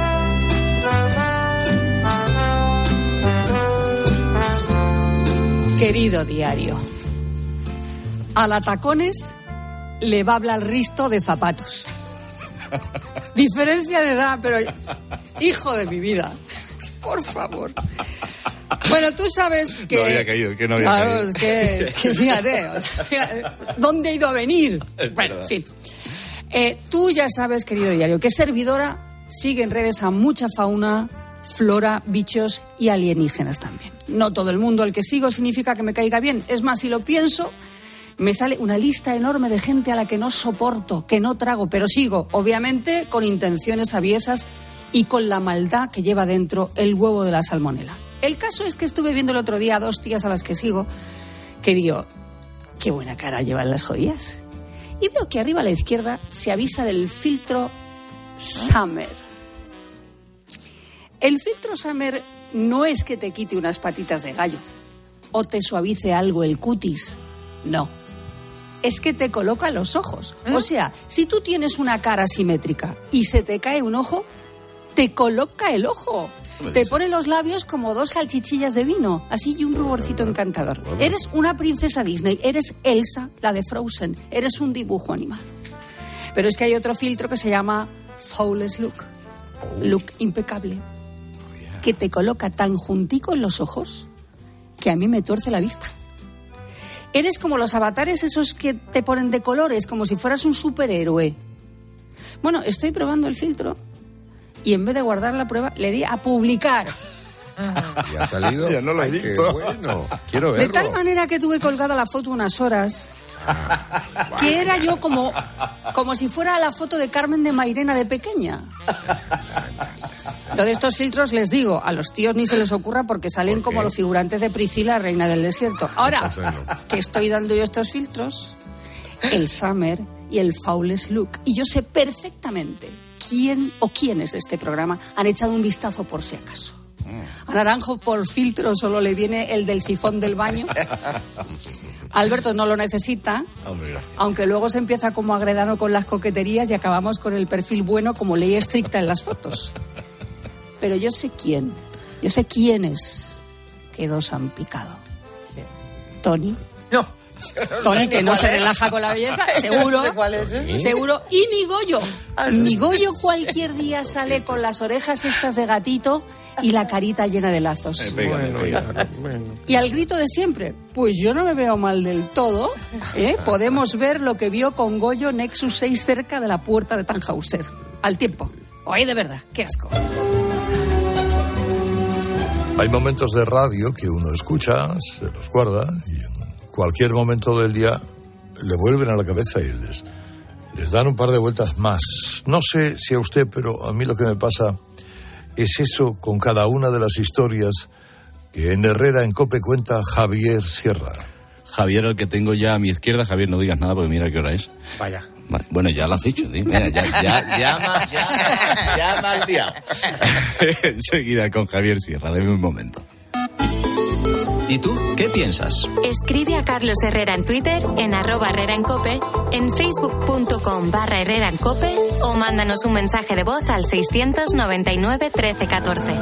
Speaker 8: Querido diario, a la tacones le va a hablar risto de zapatos. Diferencia de edad, pero hijo de mi vida, por favor. Bueno, tú sabes que...
Speaker 25: No había caído, que no había
Speaker 8: claro,
Speaker 25: caído.
Speaker 8: Es que, que fíjate, o sea, fíjate, ¿dónde he ido a venir? Bueno, en fin. Eh, tú ya sabes, querido diario, que servidora sigue en redes a mucha fauna, flora, bichos y alienígenas también. No todo el mundo al que sigo significa que me caiga bien. Es más, si lo pienso, me sale una lista enorme de gente a la que no soporto, que no trago, pero sigo, obviamente, con intenciones aviesas y con la maldad que lleva dentro el huevo de la salmonela. El caso es que estuve viendo el otro día a dos tías a las que sigo, que digo, qué buena cara llevan las jodidas. Y veo que arriba a la izquierda se avisa del filtro Summer. El filtro Summer no es que te quite unas patitas de gallo o te suavice algo el cutis, no. Es que te coloca los ojos. ¿Mm? O sea, si tú tienes una cara simétrica y se te cae un ojo, te coloca el ojo. Te pone los labios como dos salchichillas de vino, así, y un ruborcito encantador. Eres una princesa Disney, eres Elsa, la de Frozen, eres un dibujo animado. Pero es que hay otro filtro que se llama Flawless Look, look impecable, que te coloca tan juntico en los ojos que a mí me tuerce la vista. Eres como los avatares esos que te ponen de colores, como si fueras un superhéroe. Bueno, estoy probando el filtro y en vez de guardar la prueba, le di a publicar.
Speaker 9: ¿Y ha salido?
Speaker 25: Ya no lo he
Speaker 9: Ay,
Speaker 25: visto.
Speaker 9: qué bueno. Quiero verlo.
Speaker 8: De tal manera que tuve colgada la foto unas horas, que era yo como, como si fuera la foto de Carmen de Mairena de pequeña. Lo de estos filtros, les digo, a los tíos ni se les ocurra porque salen como los figurantes de Priscila, reina del desierto. Ahora, que estoy dando yo estos filtros, el Summer y el Flawless Look, y yo sé perfectamente quién o quiénes de este programa han echado un vistazo por si acaso. A Naranjo por filtro solo le viene el del sifón del baño. Alberto no lo necesita, aunque luego se empieza como a agredano con las coqueterías y acabamos con el perfil bueno como ley estricta en las fotos. Pero yo sé quién, yo sé quiénes que dos han picado. Tony.
Speaker 9: No.
Speaker 8: Tony, que no se relaja con la belleza, seguro, seguro. Y mi Goyo, mi Goyo cualquier día sale con las orejas estas de gatito y la carita llena de lazos.
Speaker 9: Bueno, ya, bueno.
Speaker 8: Y al grito de siempre, pues yo no me veo mal del todo, ¿eh? Podemos ver lo que vio con Goyo Nexus seis cerca de la puerta de Tannhauser. Al tiempo. Oye, de verdad, qué asco.
Speaker 10: Hay momentos de radio que uno escucha, se los guarda y en cualquier momento del día le vuelven a la cabeza y les, les dan un par de vueltas más. No sé si a usted, pero a mí lo que me pasa es eso con cada una de las historias que en Herrera en COPE cuenta Javier Sierra.
Speaker 25: Javier, el que tengo ya a mi izquierda. Javier, no digas nada porque mira qué hora es.
Speaker 9: Vaya.
Speaker 25: Bueno, ya lo has dicho, ¿sí? Mira, ya, ya, ya, más, ya, ya me has liado. Enseguida con Javier Sierra, deme un momento.
Speaker 2: ¿Y tú qué piensas?
Speaker 3: Escribe a Carlos Herrera en Twitter, en arroba Herrera en Cope, en facebook.com barra Herrera en Cope o mándanos un mensaje de voz al seiscientos noventa y nueve trece catorce.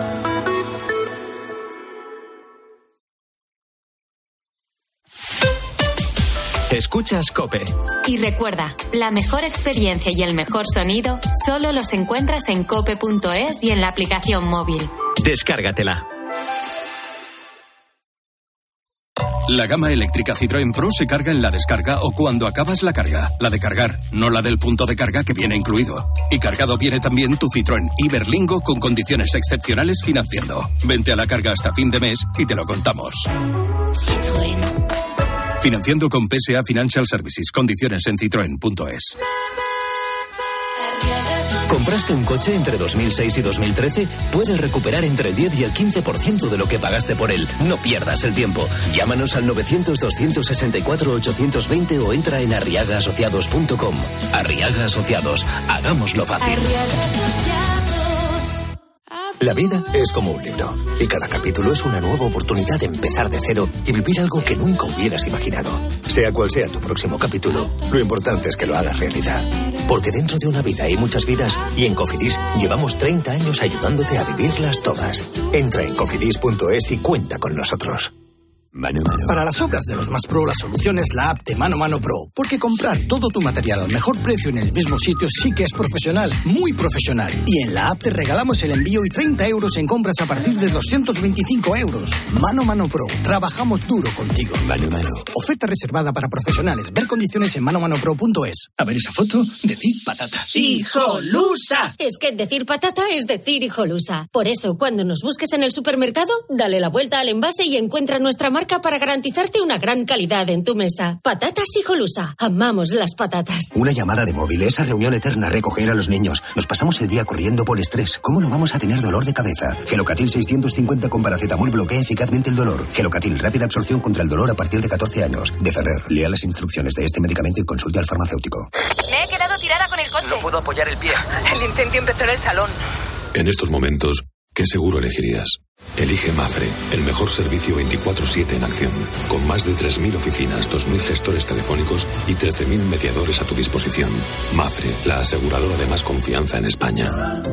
Speaker 2: Escuchas COPE.
Speaker 3: Y recuerda, la mejor experiencia y el mejor sonido solo los encuentras en cope punto es y en la aplicación móvil.
Speaker 2: Descárgatela.
Speaker 11: La gama eléctrica Citroën Pro se carga en la descarga o cuando acabas la carga. La de cargar, no la del punto de carga que viene incluido. Y cargado viene también tu Citroën Iberlingo con condiciones excepcionales financiando. Vente a la carga hasta fin de mes y te lo contamos.
Speaker 3: Citroën.
Speaker 11: Financiando con P S A Financial Services. Condiciones en citroen punto es.
Speaker 12: ¿Compraste un coche entre dos mil seis y dos mil trece? Puedes recuperar entre el diez y el quince por ciento de lo que pagaste por él. No pierdas el tiempo. Llámanos al novecientos, doscientos sesenta y cuatro, ochocientos veinte o entra en arriaga asociados punto com. Arriaga Asociados. Hagámoslo fácil.
Speaker 13: La vida es como un libro y cada capítulo es una nueva oportunidad de empezar de cero y vivir algo que nunca hubieras imaginado. Sea cual sea tu próximo capítulo, lo importante es que lo hagas realidad. Porque dentro de una vida hay muchas vidas y en Cofidis llevamos treinta años ayudándote a vivirlas todas. Entra en cofidis punto es y cuenta con nosotros.
Speaker 14: Mano Mano. Para las obras de los más pro, la solución es la app de Mano Mano Pro. Porque comprar todo tu material al mejor precio en el mismo sitio sí que es profesional, muy profesional. Y en la app te regalamos el envío y treinta euros en compras a partir de doscientos veinticinco euros. Mano Mano Pro. Trabajamos duro contigo. Mano Mano. Oferta reservada para profesionales. Ver condiciones en mano mano pro punto es.
Speaker 15: A ver esa foto, decir patata.
Speaker 16: ¡Hijolusa! Es que decir patata es decir hijolusa. Por eso, cuando nos busques en el supermercado, dale la vuelta al envase y encuentra nuestra marca para garantizarte una gran calidad en tu mesa. Patatas Hijolusa. Amamos las patatas.
Speaker 13: Una llamada de móvil, esa reunión eterna, recoger a los niños. Nos pasamos el día corriendo por estrés. ¿Cómo no vamos a tener dolor de cabeza? Gelocatil seiscientos cincuenta con paracetamol bloquea eficazmente el dolor. Gelocatil, rápida absorción contra el dolor a partir de catorce años. De Ferrer, lea las instrucciones de este medicamento y consulte al farmacéutico.
Speaker 17: Me he quedado tirada con el coche.
Speaker 27: No puedo apoyar el pie.
Speaker 17: El incendio empezó en el salón.
Speaker 4: En estos momentos, ¿qué seguro elegirías? Elige Mafre, el mejor servicio veinticuatro siete en acción, con más de tres mil oficinas, dos mil gestores telefónicos y trece mil mediadores a tu disposición. Mafre, la aseguradora de más confianza en España.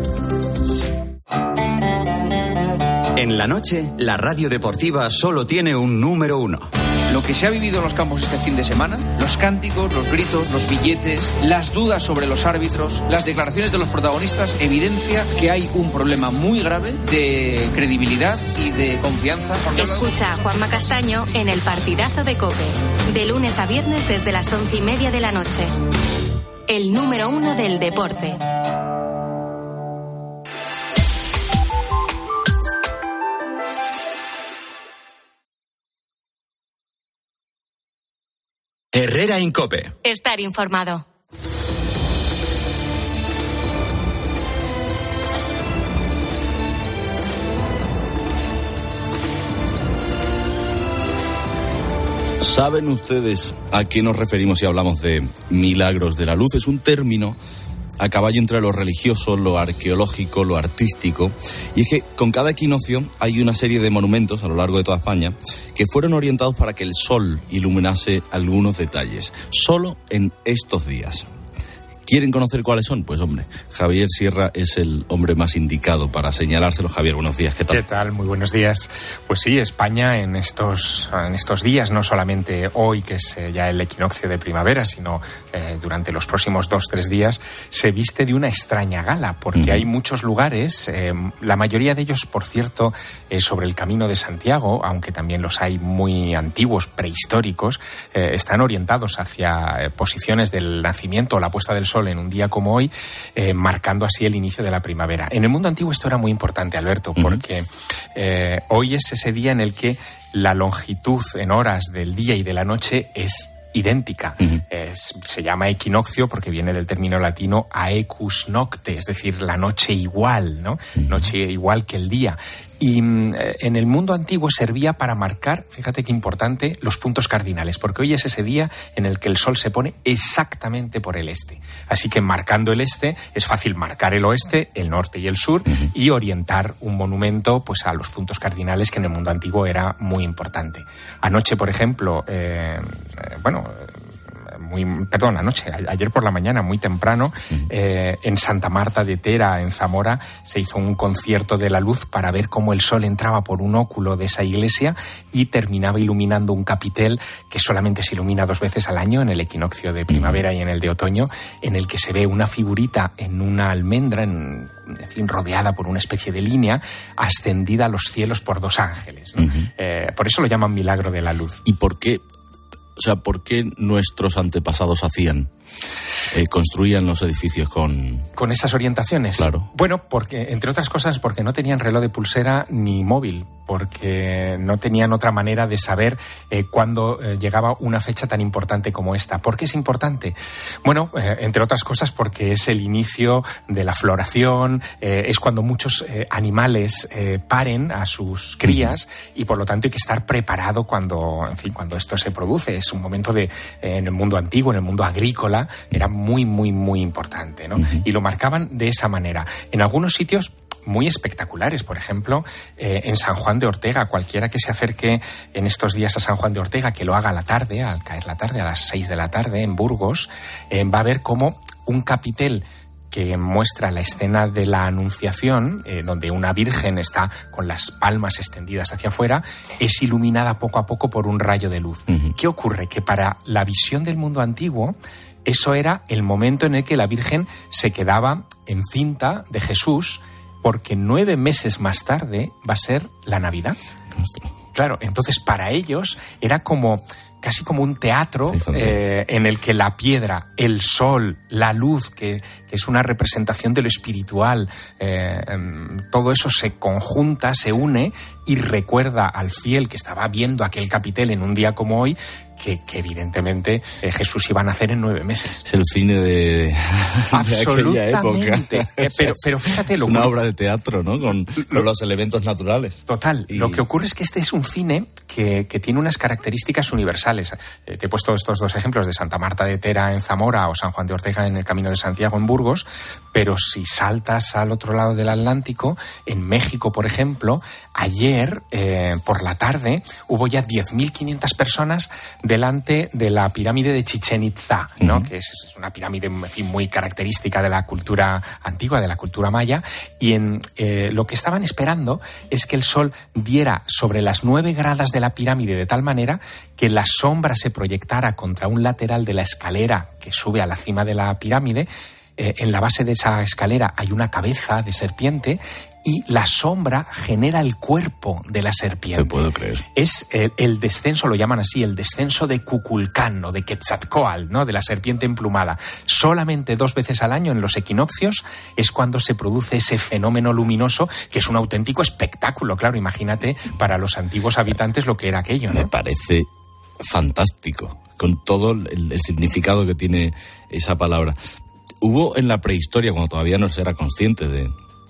Speaker 2: En la noche, la radio deportiva solo tiene un número uno.
Speaker 28: Lo que se ha vivido en los campos este fin de semana, los cánticos, los gritos, los billetes, las dudas sobre los árbitros, las declaraciones de los protagonistas, evidencia que hay un problema muy grave de credibilidad y de confianza.
Speaker 3: Escucha a Juanma Castaño en el Partidazo de COPE, de lunes a viernes desde las once y media de la noche. El número uno del deporte.
Speaker 2: Herrera en COPE.
Speaker 3: Estar informado.
Speaker 25: ¿Saben ustedes a qué nos referimos si hablamos de milagros de la luz? Es un término a caballo entre lo religioso, lo arqueológico, lo artístico. Y es que con cada equinoccio hay una serie de monumentos a lo largo de toda España que fueron orientados para que el sol iluminase algunos detalles, solo en estos días. ¿Quieren conocer cuáles son? Pues hombre, Javier Sierra es el hombre más indicado para señalárselo. Javier, buenos días, ¿qué tal?
Speaker 29: ¿Qué tal? Muy buenos días. Pues sí, España en estos, en estos días, no solamente hoy, que es ya el equinoccio de primavera, sino eh, durante los próximos dos, tres días, se viste de una extraña gala, porque uh-huh. hay muchos lugares, eh, la mayoría de ellos, por cierto, eh, sobre el Camino de Santiago, aunque también los hay muy antiguos, prehistóricos, eh, están orientados hacia eh, posiciones del nacimiento o la puesta del sol en un día como hoy, eh, marcando así el inicio de la primavera. En el mundo antiguo esto era muy importante, Alberto, porque eh, hoy es ese día en el que la longitud en horas del día y de la noche es idéntica. Uh-huh. Eh, se llama equinoccio porque viene del término latino aequus nocte, es decir, la noche igual, ¿no? Uh-huh. Noche igual que el día. Y eh, en el mundo antiguo servía para marcar, fíjate qué importante, los puntos cardinales, porque hoy es ese día en el que el sol se pone exactamente por el este. Así que marcando el este es fácil marcar el oeste, el norte y el sur uh-huh. y orientar un monumento pues a los puntos cardinales, que en el mundo antiguo era muy importante. Anoche, por ejemplo, eh, eh, bueno... Muy, perdón, anoche, ayer por la mañana, muy temprano, eh, en Santa Marta de Tera, en Zamora, se hizo un concierto de la luz para ver cómo el sol entraba por un óculo de esa iglesia y terminaba iluminando un capitel que solamente se ilumina dos veces al año, en el equinoccio de primavera y en el de otoño, en el que se ve una figurita en una almendra, en, en fin, rodeada por una especie de línea, ascendida a los cielos por dos ángeles, ¿no? Uh-huh. Eh, por eso lo llaman milagro de la luz.
Speaker 25: ¿Y por qué? O sea, ¿por qué nuestros antepasados hacían, eh, construían los edificios con...
Speaker 29: con esas orientaciones?
Speaker 25: Claro.
Speaker 29: Bueno, porque, entre otras cosas, porque no tenían reloj de pulsera ni móvil. porque no tenían otra manera de saber eh, cuándo eh, llegaba una fecha tan importante como esta. ¿Por qué es importante? Bueno, eh, entre otras cosas porque es el inicio de la floración, eh, es cuando muchos eh, animales eh, paren a sus crías y por lo tanto hay que estar preparado cuando, en fin, cuando esto se produce. Es un momento de, eh, en el mundo antiguo, en el mundo agrícola, era muy, muy, muy importante, ¿no? Uh-huh. Y lo marcaban de esa manera. En algunos sitios muy espectaculares, por ejemplo, eh, en San Juan de Ortega. Cualquiera que se acerque en estos días a San Juan de Ortega, que lo haga a la tarde, al caer la tarde, a las seis de la tarde, en Burgos, eh, va a ver cómo un capitel que muestra la escena de la Anunciación, eh, donde una virgen está con las palmas extendidas hacia afuera, es iluminada poco a poco por un rayo de luz. Uh-huh. ¿Qué ocurre? Que para la visión del mundo antiguo, eso era el momento en el que la Virgen se quedaba encinta de Jesús, porque nueve meses más tarde va a ser la Navidad. Ostras. Claro, entonces para ellos era como casi como un teatro eh, en el que la piedra, el sol, la luz, que, que es una representación de lo espiritual, eh, todo eso se conjunta, se une y recuerda al fiel que estaba viendo aquel capitel en un día como hoy que, que evidentemente eh, Jesús iba a nacer en nueve meses.
Speaker 25: Es el cine de, de
Speaker 29: Absolutamente.
Speaker 25: aquella época.
Speaker 29: Eh, pero, pero fíjate lo
Speaker 25: es una
Speaker 29: que...
Speaker 25: obra de teatro, ¿no? Con, con los elementos naturales.
Speaker 29: Total.
Speaker 25: Y...
Speaker 29: Lo que ocurre es que este es un cine que, que tiene unas características universales. Eh, te he puesto estos dos ejemplos de Santa Marta de Tera en Zamora o San Juan de Ortega en el Camino de Santiago en Burgos, pero si saltas al otro lado del Atlántico, en México, por ejemplo, ayer eh, por la tarde hubo ya diez mil quinientas personas delante de la pirámide de Chichén Itzá, ¿no? Uh-huh. Que es, es una pirámide, en fin, muy característica de la cultura antigua, de la cultura maya, y en eh, lo que estaban esperando es que el sol diera sobre las nueve gradas de la pirámide de tal manera que la sombra se proyectara contra un lateral de la escalera que sube a la cima de la pirámide. Eh, en la base de esa escalera hay una cabeza de serpiente y la sombra genera el cuerpo de la serpiente.
Speaker 25: Te puedo creer.
Speaker 29: Es el, el descenso, lo llaman así, el descenso de Kukulcán o de Quetzalcóatl, ¿no? De la serpiente emplumada. Solamente dos veces al año en los equinoccios es cuando se produce ese fenómeno luminoso que es un auténtico espectáculo. Claro, imagínate para los antiguos habitantes lo que era aquello, ¿no?
Speaker 25: Me parece fantástico, con todo el, el significado que tiene esa palabra. Hubo en la prehistoria, cuando todavía no se era consciente de...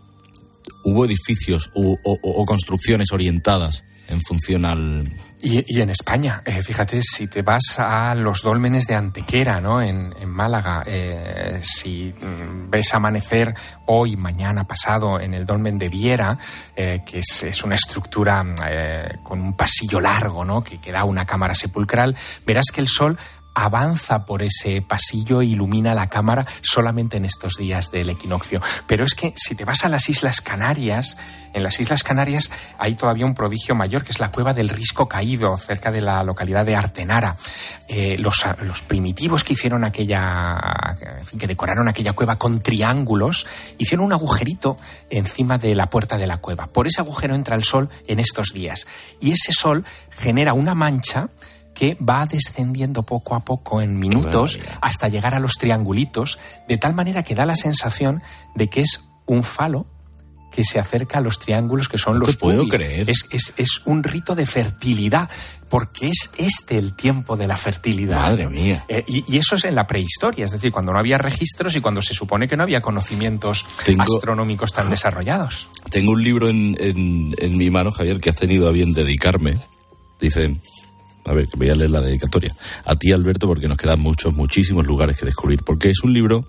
Speaker 25: ¿Hubo edificios o, o, o construcciones orientadas en función al...?
Speaker 29: Y, y en España, eh, fíjate, si te vas a los dólmenes de Antequera, ¿no? En, en Málaga, eh, si mm, ves amanecer hoy, mañana, pasado, en el dolmen de Viera, eh, que es, es una estructura eh, con un pasillo largo, ¿no? Que, que da una cámara sepulcral, verás que el sol avanza por ese pasillo e ilumina la cámara solamente en estos días del equinoccio. Pero es que si te vas a las Islas Canarias, en las Islas Canarias hay todavía un prodigio mayor, que es la cueva del Risco Caído, cerca de la localidad de Artenara. Eh, los, los primitivos que hicieron aquella, en fin, que decoraron aquella cueva con triángulos, hicieron un agujerito encima de la puerta de la cueva. Por ese agujero entra el sol en estos días. Y ese sol genera una mancha que va descendiendo poco a poco en minutos hasta llegar a los triangulitos, de tal manera que da la sensación de que es un falo que se acerca a los triángulos que son
Speaker 25: no
Speaker 29: los
Speaker 25: te puedo
Speaker 29: pubis.
Speaker 25: creer.
Speaker 29: Es, es, es un rito de fertilidad, porque es este el tiempo de la fertilidad.
Speaker 25: Madre mía.
Speaker 29: Eh, y, y eso es en la prehistoria, es decir, cuando no había registros y cuando se supone que no había conocimientos Tengo... astronómicos tan desarrollados.
Speaker 25: Tengo un libro en, en, en mi mano, Javier, que has tenido a bien dedicarme. Dice... A ver, que voy a leer la dedicatoria. A ti, Alberto, porque nos quedan muchos, muchísimos lugares que descubrir. Porque es un libro,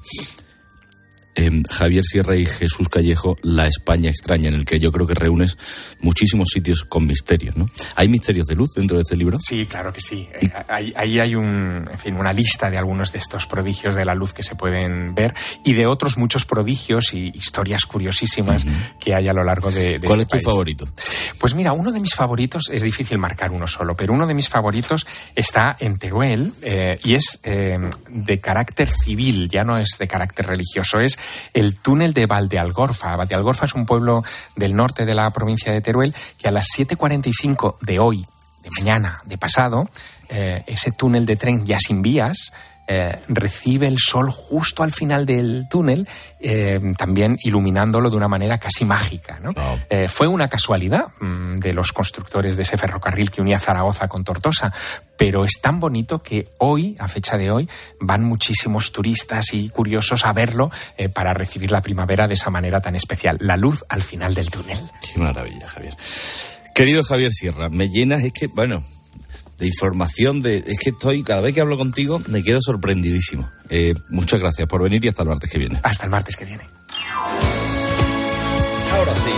Speaker 25: eh, Javier Sierra y Jesús Callejo, La España extraña, en el que yo creo que reúnes muchísimos sitios con misterios, ¿no? ¿Hay misterios de luz dentro de este libro?
Speaker 29: Sí, claro que sí. Eh, ahí, ahí hay un, en fin, una lista de algunos de estos prodigios de la luz que se pueden ver y de otros muchos prodigios y historias curiosísimas uh-huh. que hay a lo largo de, de
Speaker 25: ¿Cuál
Speaker 29: este
Speaker 25: es tu
Speaker 29: país.
Speaker 25: favorito?
Speaker 29: Pues mira, uno de mis favoritos, es difícil marcar uno solo, pero uno de mis favoritos está en Teruel eh, y es eh, de carácter civil, ya no es de carácter religioso, es el túnel de Valdealgorfa. Valdealgorfa es un pueblo del norte de la provincia de Teruel que a las siete cuarenta y cinco de hoy, de mañana, de pasado, eh, ese túnel de tren ya sin vías eh, recibe el sol justo al final del túnel, eh, también iluminándolo de una manera casi mágica, ¿no? Oh. Eh, fue una casualidad mmm, de los constructores de ese ferrocarril que unía Zaragoza con Tortosa, pero es tan bonito que hoy, a fecha de hoy, van muchísimos turistas y curiosos a verlo eh, para recibir la primavera de esa manera tan especial. La luz al final del túnel.
Speaker 25: Qué maravilla, Javier. Querido Javier Sierra, me llenas, es que, bueno, de información, de es que estoy, cada vez que hablo contigo, me quedo sorprendidísimo. Eh, muchas gracias por venir y hasta el martes que viene.
Speaker 29: Hasta el martes que viene.
Speaker 25: Ahora sí.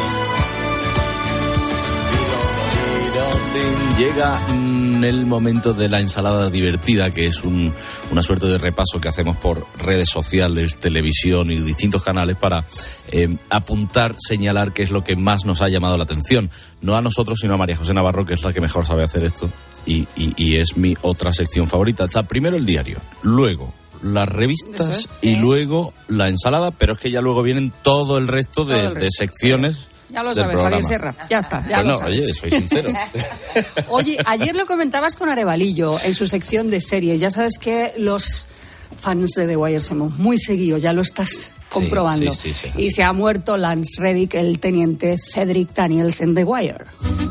Speaker 25: Llega mm, el momento de la ensalada divertida, que es un, una suerte de repaso que hacemos por redes sociales, televisión y distintos canales para eh, apuntar, señalar qué es lo que más nos ha llamado la atención. No a nosotros, sino a María José Navarro, que es la que mejor sabe hacer esto y, y, y es mi otra sección favorita. Está primero el diario, luego las revistas es, y ¿eh? luego la ensalada, pero es que ya luego vienen todo el resto de, todo el resto. de secciones.
Speaker 8: Ya lo sabes, Javier Sierra, ya está, ya
Speaker 25: pues
Speaker 8: lo
Speaker 25: no,
Speaker 8: sabes.
Speaker 25: Oye, soy sincero.
Speaker 8: Oye, ayer lo comentabas con Arevalillo en su sección de serie. Ya sabes que los fans de The Wire somos muy seguidos, ya lo estás comprobando.
Speaker 25: Sí, sí, sí, sí.
Speaker 8: Y se ha muerto Lance Reddick, el teniente Cedric Daniels en The Wire.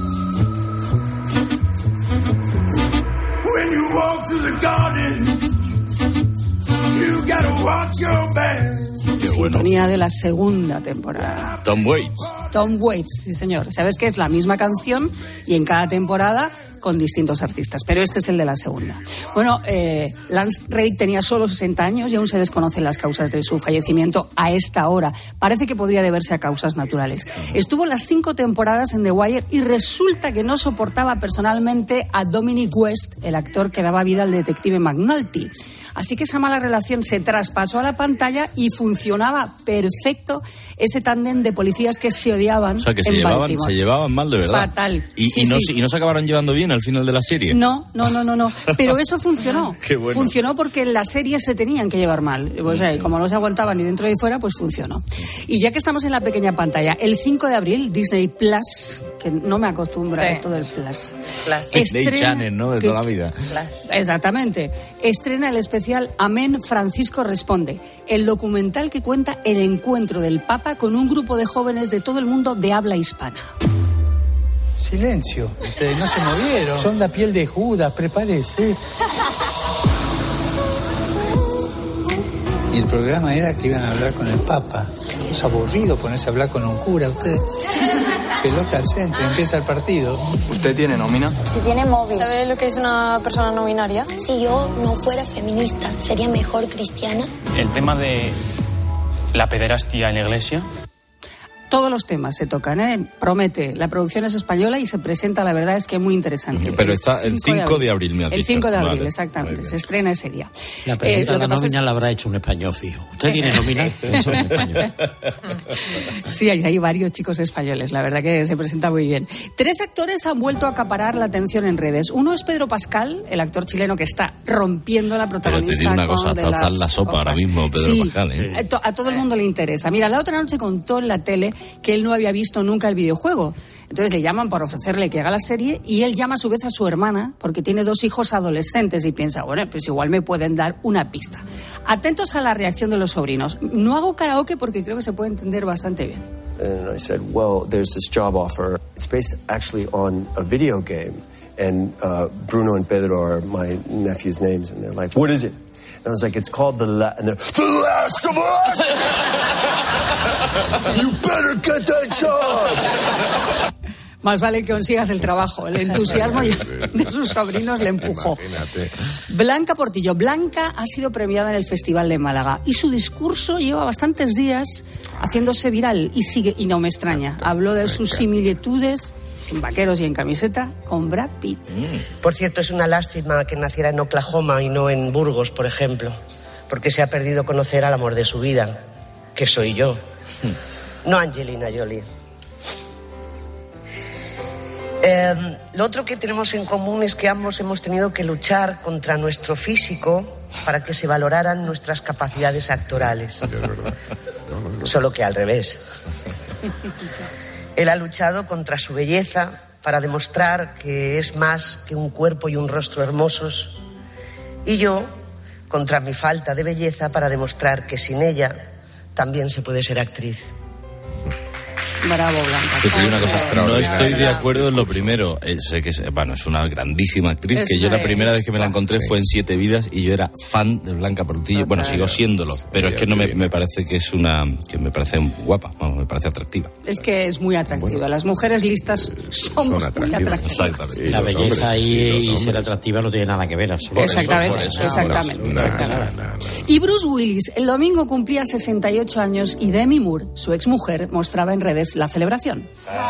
Speaker 8: When you walk through the garden, you gotta watch your back.
Speaker 25: Qué
Speaker 8: Sintonía
Speaker 25: bueno.
Speaker 8: de la segunda temporada.
Speaker 25: Tom Waits.
Speaker 8: Tom Waits, sí señor. Sabes que es la misma canción y en cada temporada con distintos artistas, pero este es el de la segunda. Bueno, eh, Lance Reddick tenía solo sesenta años y aún se desconocen las causas de su fallecimiento a esta hora. Parece que podría deberse a causas naturales. Estuvo las cinco temporadas en The Wire y resulta que no soportaba personalmente a Dominic West, el actor que daba vida al detective McNulty. Así que esa mala relación se traspasó a la pantalla y funcionaba perfecto ese tándem de policías que se odiaban.
Speaker 25: O sea, que se
Speaker 8: en
Speaker 25: llevaban,
Speaker 8: Baltimore.
Speaker 25: se llevaban mal de verdad.
Speaker 8: Fatal.
Speaker 25: Y,
Speaker 8: Sí,
Speaker 25: y, no,
Speaker 8: sí.
Speaker 25: y no se acabaron llevando bien al final de la serie.
Speaker 8: No, no, no, no, no. Pero eso funcionó.
Speaker 25: Qué bueno.
Speaker 8: Funcionó porque en la serie se tenían que llevar mal. Pues, eh, como no se aguantaban ni dentro ni fuera, pues funcionó. Y ya que estamos en la pequeña pantalla, el cinco de abril, Disney Plus, que no me acostumbro
Speaker 5: Sí.
Speaker 8: a todo el Plus.
Speaker 5: Plus.
Speaker 25: Disney
Speaker 8: estrena-
Speaker 25: Channel, ¿no? De
Speaker 8: que-
Speaker 25: toda la vida.
Speaker 8: Exactamente. Estrena el especial Amén, Francisco Responde, el documental que cuenta el encuentro del Papa con un grupo de jóvenes de todo el mundo de habla hispana.
Speaker 6: Silencio, ustedes no se movieron. Son la piel de Judas, prepárese. Y el programa era que iban a hablar con el Papa. Es aburrido ponerse a hablar con un cura, usted. Pelota al centro, empieza el partido.
Speaker 18: ¿Usted tiene nómina?
Speaker 19: Si tiene móvil. ¿Sabes lo que es una persona no binaria? Si yo no fuera feminista, ¿sería mejor cristiana?
Speaker 20: El tema de la pederastia en la iglesia.
Speaker 8: Todos los temas se tocan, ¿eh? Promete. La producción es española y se presenta, la verdad es que muy interesante.
Speaker 25: Pero está el cinco de abril, me has
Speaker 8: El
Speaker 25: dicho.
Speaker 8: cinco de abril,
Speaker 25: Vale.
Speaker 8: exactamente. Se estrena ese día.
Speaker 22: La pregunta
Speaker 8: Eh,
Speaker 22: de
Speaker 8: lo
Speaker 22: la
Speaker 8: que pasa
Speaker 22: nómina
Speaker 8: es-
Speaker 22: la habrá hecho un español fijo. ¿Usted tiene nómina? Eso es español.
Speaker 8: Sí, hay, hay varios chicos españoles, la verdad que se presenta muy bien. Tres actores han vuelto a acaparar la atención en redes. Uno es Pedro Pascal, el actor chileno que está rompiendo la
Speaker 25: Pero
Speaker 8: protagonista.
Speaker 25: te digo una
Speaker 8: con
Speaker 25: cosa,
Speaker 8: The
Speaker 25: está, está en la
Speaker 8: Last
Speaker 25: sopa
Speaker 8: of
Speaker 25: ahora
Speaker 8: Us.
Speaker 25: mismo, Pedro
Speaker 8: Sí,
Speaker 25: Pascal, ¿eh?
Speaker 8: a to- a todo el mundo le interesa. Mira, la otra noche contó en la tele que él no había visto nunca el videojuego. Entonces le llaman para ofrecerle que haga la serie y él llama a su vez a su hermana porque tiene dos hijos adolescentes y piensa, bueno, pues igual me pueden dar una pista. Atentos a la reacción de los sobrinos. No hago karaoke porque creo que se puede entender bastante bien.
Speaker 23: And I said, well, there's this job offer. It's based actually on a video game. And uh, Bruno and Pedro are my nephew's names. And they're like, what is it? And I was like, it's called The La- and they're, The Last of Us! You better get that job!
Speaker 8: Más vale que consigas el trabajo. El entusiasmo de sus sobrinos le empujó.
Speaker 9: Imagínate.
Speaker 8: Blanca Portillo. Blanca ha sido premiada en el Festival de Málaga y su discurso lleva bastantes días haciéndose viral y sigue, y no me extraña. Habló de sus similitudes en vaqueros y en camiseta con Brad Pitt.
Speaker 24: Por cierto, es una lástima que naciera en Oklahoma y no en Burgos, por ejemplo, porque se ha perdido conocer al amor de su vida, que soy yo, no Angelina Jolie. Eh, lo otro que tenemos en común es que ambos hemos tenido que luchar contra nuestro físico para que se valoraran nuestras capacidades actorales. Solo que al revés. Él ha luchado contra su belleza para demostrar que es más que un cuerpo y un rostro hermosos. Y yo contra mi falta de belleza para demostrar que sin ella también se puede ser actriz.
Speaker 8: Bravo, Blanca.
Speaker 25: Te digo una cosa, no
Speaker 9: extraordinaria.
Speaker 25: estoy de acuerdo en lo primero. Eh, sé que es, bueno, es una grandísima actriz,
Speaker 8: Es
Speaker 25: que yo
Speaker 8: una-
Speaker 25: la primera vez que me la encontré
Speaker 9: Sí.
Speaker 25: fue en Siete Vidas y yo era fan de Blanca Portillo. Bueno, sigo siéndolo, pero es que no me, me parece que es una... que me parece guapa, vamos, me parece atractiva.
Speaker 8: Es que es muy atractiva. Las mujeres listas somos
Speaker 9: son
Speaker 8: muy
Speaker 9: atractivas.
Speaker 8: atractivas.
Speaker 25: Exactamente.
Speaker 22: La
Speaker 9: los
Speaker 22: belleza
Speaker 9: hombres,
Speaker 22: y,
Speaker 9: y los
Speaker 22: y ser
Speaker 9: hombres.
Speaker 22: atractiva no tiene nada que ver. absolutamente.
Speaker 8: Exactamente,
Speaker 25: por eso,
Speaker 8: exactamente.
Speaker 9: Nah,
Speaker 8: exactamente.
Speaker 9: nah, nah, nah.
Speaker 8: Y Bruce Willis el domingo cumplía sesenta y ocho años y Demi Moore, su exmujer, mostraba en redes la celebración.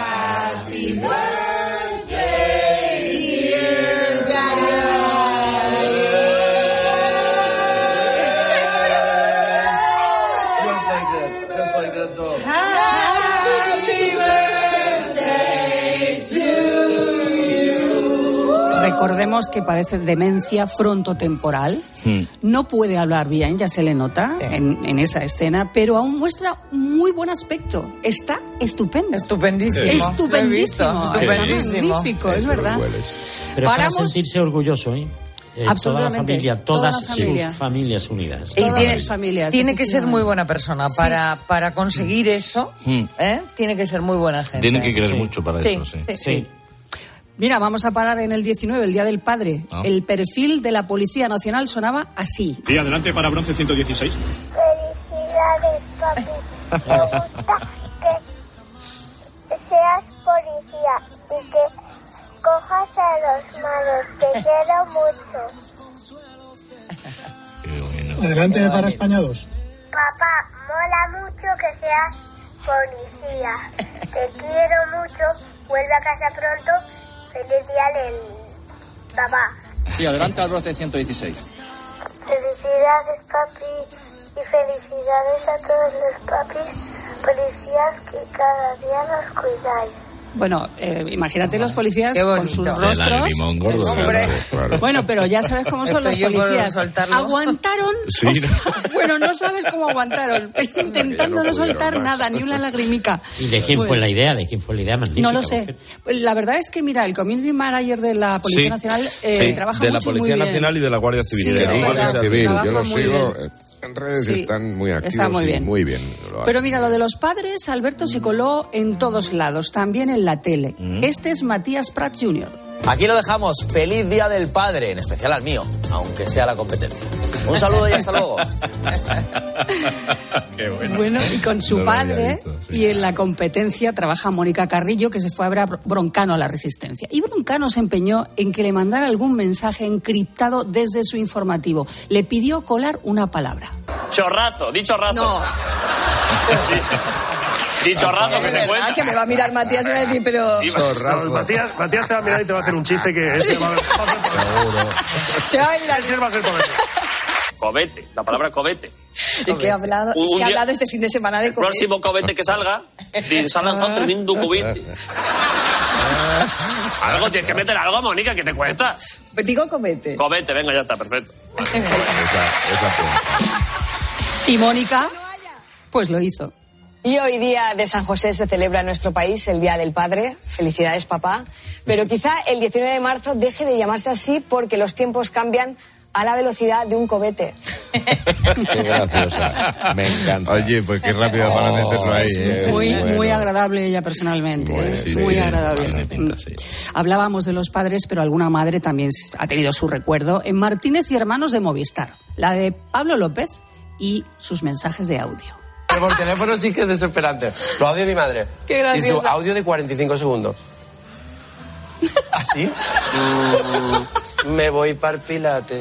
Speaker 8: Recordemos que padece demencia frontotemporal,
Speaker 25: Hmm.
Speaker 8: no puede hablar bien, ya se le nota en, en esa escena, pero aún muestra muy buen aspecto. Está estupendo.
Speaker 1: Estupendísimo.
Speaker 8: Estupendísimo.
Speaker 1: Lo he visto.
Speaker 8: Está
Speaker 1: Estupendísimo.
Speaker 8: magnífico, es verdad.
Speaker 22: Pero es para
Speaker 8: Paramos-
Speaker 22: sentirse orgulloso, ¿eh? Eh, toda la
Speaker 8: Absolutamente.
Speaker 22: familia,
Speaker 8: Toda
Speaker 22: todas
Speaker 8: la familia.
Speaker 22: sus familias unidas.
Speaker 1: Y
Speaker 8: Todas
Speaker 1: tiene,
Speaker 8: sus familias,
Speaker 1: tiene que ser muy
Speaker 8: efectivamente.
Speaker 1: buena persona para, para conseguir eso.
Speaker 25: Hmm.
Speaker 1: ¿eh? Tiene que ser muy buena gente.
Speaker 25: Tienen que querer
Speaker 1: Sí.
Speaker 25: mucho para
Speaker 1: Sí,
Speaker 25: eso, sí.
Speaker 1: sí,
Speaker 22: Sí.
Speaker 8: Mira, vamos a parar en el diecinueve, el Día del Padre.
Speaker 25: Ah.
Speaker 8: El perfil de la Policía Nacional sonaba así.
Speaker 20: Sí, adelante para bronce ciento dieciséis.
Speaker 5: Felicidades, papi. Me gusta que seas policía y que cojas a los malos. Te quiero mucho.
Speaker 25: Qué bueno.
Speaker 7: Adelante para España dos.
Speaker 5: Papá, mola mucho que seas policía. Te quiero mucho. Vuelve a casa pronto. Feliz día del papá.
Speaker 28: Sí, adelante al bronce ciento dieciséis.
Speaker 5: Felicidades, papi. Y felicidades a todos los papis policías que cada día nos cuidáis.
Speaker 8: Bueno, eh, imagínate los policías
Speaker 1: Qué
Speaker 8: con
Speaker 1: bonito.
Speaker 8: sus
Speaker 1: De
Speaker 8: rostros.
Speaker 25: lagrimón gordo.
Speaker 1: Hombre.
Speaker 9: Claro.
Speaker 8: Bueno, pero ya sabes cómo son
Speaker 1: Estoy
Speaker 8: los
Speaker 1: yo por
Speaker 8: policías.
Speaker 1: soltarlo.
Speaker 8: Aguantaron.
Speaker 25: Sí,
Speaker 8: o sea, bueno, no sabes cómo aguantaron. Intentando
Speaker 9: no
Speaker 8: no
Speaker 9: pudieron
Speaker 8: soltar
Speaker 9: más.
Speaker 8: nada, ni una lagrimica.
Speaker 22: ¿Y de quién
Speaker 8: Bueno,
Speaker 22: fue la idea? ¿De quién fue la idea magnífica?
Speaker 8: No lo
Speaker 22: por
Speaker 8: sé.
Speaker 22: cierto.
Speaker 8: La verdad es que, mira, el community manager de la Policía
Speaker 25: Sí,
Speaker 8: Nacional eh,
Speaker 25: sí,
Speaker 8: trabaja
Speaker 25: de la
Speaker 8: mucho y muy
Speaker 25: Policía
Speaker 8: bien.
Speaker 25: Nacional y de la Guardia Civil.
Speaker 8: Sí,
Speaker 25: de
Speaker 8: de
Speaker 25: la
Speaker 9: La
Speaker 8: verdad.
Speaker 9: Guardia Civil, yo
Speaker 8: Trabaja
Speaker 9: lo
Speaker 8: muy
Speaker 9: sigo.
Speaker 8: bien.
Speaker 9: En redes
Speaker 8: Sí,
Speaker 9: están muy activos.
Speaker 8: está muy
Speaker 9: y
Speaker 8: bien.
Speaker 9: Muy bien. lo
Speaker 8: Pero
Speaker 9: hacen.
Speaker 8: mira, lo de los padres, Alberto se coló en todos lados, también en la tele. Este es Matías Prats junior
Speaker 10: Aquí lo dejamos. Feliz Día del Padre, en especial al mío, aunque sea la competencia. Un saludo y hasta luego.
Speaker 25: Qué bueno.
Speaker 8: Bueno, y con su
Speaker 25: No lo había
Speaker 8: padre
Speaker 25: visto, sí.
Speaker 8: y en la competencia trabaja Mónica Carrillo, que se fue a ver a Br- Broncano a la Resistencia. Y Broncano se empeñó en que le mandara algún mensaje encriptado desde su informativo. Le pidió colar una palabra.
Speaker 11: Chorrazo, di chorrazo.
Speaker 8: No.
Speaker 11: Di chorrazo que te cuenta.
Speaker 8: que me va a mirar Matías y va a decir, pero...
Speaker 9: Chorrazo.
Speaker 18: Matías, Matías te va a mirar y te va a hacer un chiste que ese va a, va a ser
Speaker 9: Seguro.
Speaker 8: Se va a bailar.
Speaker 18: ese va a ser comedy.
Speaker 11: Cobete, la palabra cobete.
Speaker 8: ¿Y qué ha hablado,
Speaker 11: Un-
Speaker 8: es
Speaker 11: un
Speaker 8: que ha
Speaker 11: día-
Speaker 8: hablado este fin de semana de
Speaker 11: El
Speaker 8: comer?
Speaker 11: próximo cobete que salga, di- se ha lanzado un tremendo cobete. Algo, tienes que meter algo, Mónica, que te cuesta.
Speaker 8: Digo comete.
Speaker 11: Cobete, venga, ya está, perfecto.
Speaker 9: Esa, esa punta.
Speaker 8: Y Mónica, pues lo hizo.
Speaker 21: Y hoy día de San José se celebra en nuestro país el Día del Padre. Felicidades, papá. Pero quizá el diecinueve de marzo deje de llamarse así porque los tiempos cambian a la velocidad de un cohete.
Speaker 9: Qué graciosa. Me encanta.
Speaker 25: Oye, pues qué rápido para meterlo ahí. ¿eh?
Speaker 8: Muy,
Speaker 9: bueno.
Speaker 8: muy agradable ella personalmente,
Speaker 25: Bueno,
Speaker 8: ¿eh?
Speaker 25: sí,
Speaker 8: muy
Speaker 25: sí,
Speaker 8: agradable.
Speaker 25: tiene pinta, sí.
Speaker 8: Hablábamos de los padres, pero alguna madre también ha tenido su recuerdo en Martínez y Hermanos de Movistar, la de Pablo López y sus mensajes de audio.
Speaker 26: Por teléfono sí que es desesperante. Lo audio de mi madre.
Speaker 8: Qué graciosa.
Speaker 26: Y su audio de cuarenta y cinco segundos. ¿Así? Mm, me voy para Pilates.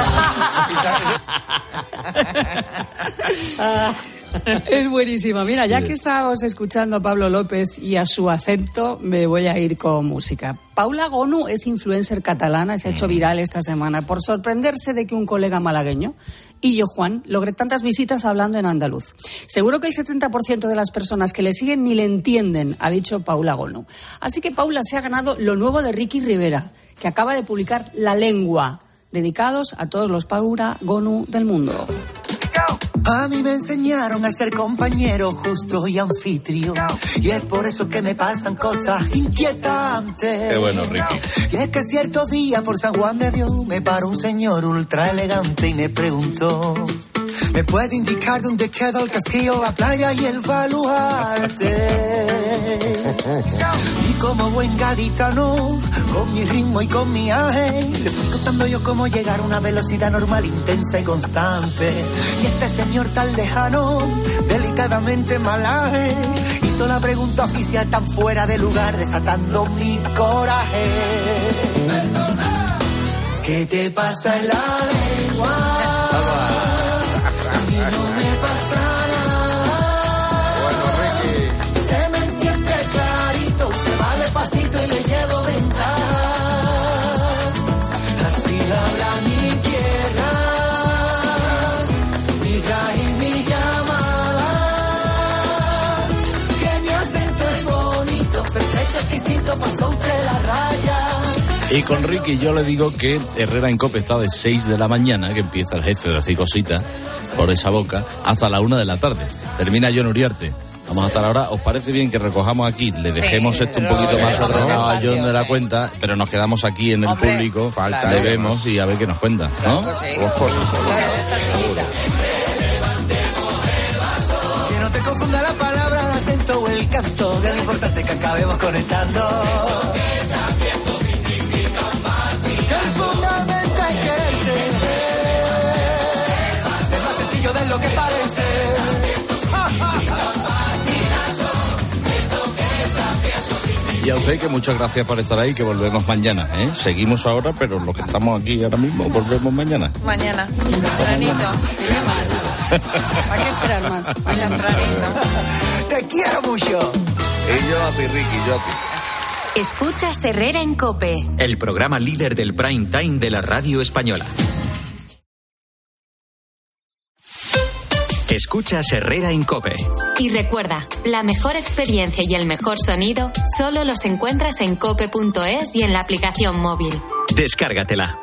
Speaker 8: Es buenísima. Mira, ya que estábamos escuchando a Pablo López y a su acento, me voy a ir con música. Paula Gonu es influencer catalana y se ha hecho viral esta semana por sorprenderse de que un colega malagueño, Illo Juan, logre tantas visitas hablando en andaluz. Seguro que el setenta por ciento de las personas que le siguen ni le entienden, ha dicho Paula Gonu. Así que Paula se ha ganado lo nuevo de Ricky Rivera, que acaba de publicar La Lengua, dedicados a todos los Paula Gonu del mundo.
Speaker 4: A mí me enseñaron a ser compañero justo y anfitrión. Y es por eso que me pasan cosas inquietantes.
Speaker 25: Qué bueno, Ricky.
Speaker 4: Y es que cierto día por San Juan de Dios me paró un señor ultra elegante y me preguntó: ¿me puede indicar dónde queda el castillo, la playa y el baluarte? Y como buen gaditano, con mi ritmo y con mi ángel, le fui contando yo cómo llegar a una velocidad normal, intensa y constante. Y este señor tan lejano, delicadamente malaje, hizo la pregunta oficial tan fuera de lugar, desatando mi coraje. Perdona, ¿qué te pasa en la lengua? A mí no me pasa nada. Bueno, Ricky. Se me entiende clarito, se va despacito y le llevo ventaja. Así habla mi tierra, mi traje y mi llamada. Que mi acento es bonito, perfecto, exquisito, pasó entre la raya.
Speaker 25: Y con Ricky yo le digo que Herrera en Cope está de seis de la mañana, que empieza el jefe de decir cositas por esa boca, hasta la una de la tarde. Termina John Uriarte. Vamos a estar ahora. ¿Os parece bien que recojamos aquí? Le dejemos sí, esto un poquito más ordenado a John de la cuenta, pero nos quedamos aquí en el Hombre, público, falta, le vemos y a ver qué nos cuenta, ¿no?
Speaker 4: Claro, sí. Dos cosas solo. Que no te confunda la palabra, el acento o el canto, que lo importante es que acabemos conectando. Es fundamental quererse, es más sencillo de lo que parece.
Speaker 25: Y a usted que muchas gracias por estar ahí, que volvemos mañana, ¿eh? Seguimos ahora, pero los que estamos aquí ahora mismo, volvemos mañana.
Speaker 1: Mañana, tempranito.
Speaker 8: ¿Para qué esperar más?
Speaker 4: Tempranito. Te quiero mucho.
Speaker 9: Y yo a ti, Ricky, yo a ti.
Speaker 3: Escuchas Herrera en COPE.
Speaker 2: El programa líder del prime time de la radio española. Escuchas Herrera en COPE.
Speaker 3: Y recuerda, la mejor experiencia y el mejor sonido solo los encuentras en cope punto es y en la aplicación móvil.
Speaker 2: Descárgatela.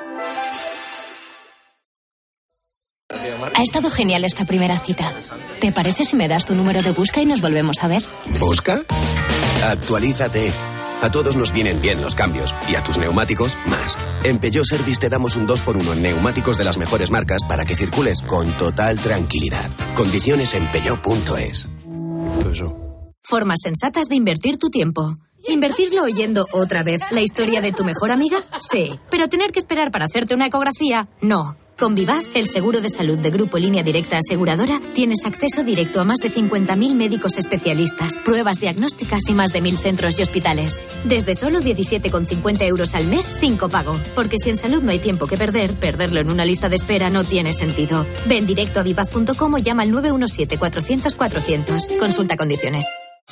Speaker 7: Ha estado genial esta primera cita. ¿Te parece si me das tu número de busca y nos volvemos a ver?
Speaker 12: ¿Busca? Actualízate. A todos nos vienen bien los cambios, y a tus neumáticos, más. En Peugeot Service te damos un dos por uno en neumáticos de las mejores marcas para que circules con total tranquilidad. Condiciones en peugeot punto es.
Speaker 7: Formas sensatas de invertir tu tiempo. ¿Invertirlo oyendo otra vez la historia de tu mejor amiga? Sí. Pero tener que esperar para hacerte una ecografía, no. Con Vivaz, el seguro de salud de Grupo Línea Directa Aseguradora, tienes acceso directo a más de cincuenta mil médicos especialistas, pruebas diagnósticas y más de mil centros y hospitales. Desde solo diecisiete con cincuenta euros al mes sin copago. Porque si en salud no hay tiempo que perder, perderlo en una lista de espera no tiene sentido. Ven directo a vivaz punto com o llama al nueve uno siete, cuatrocientos, cuatrocientos. Consulta condiciones.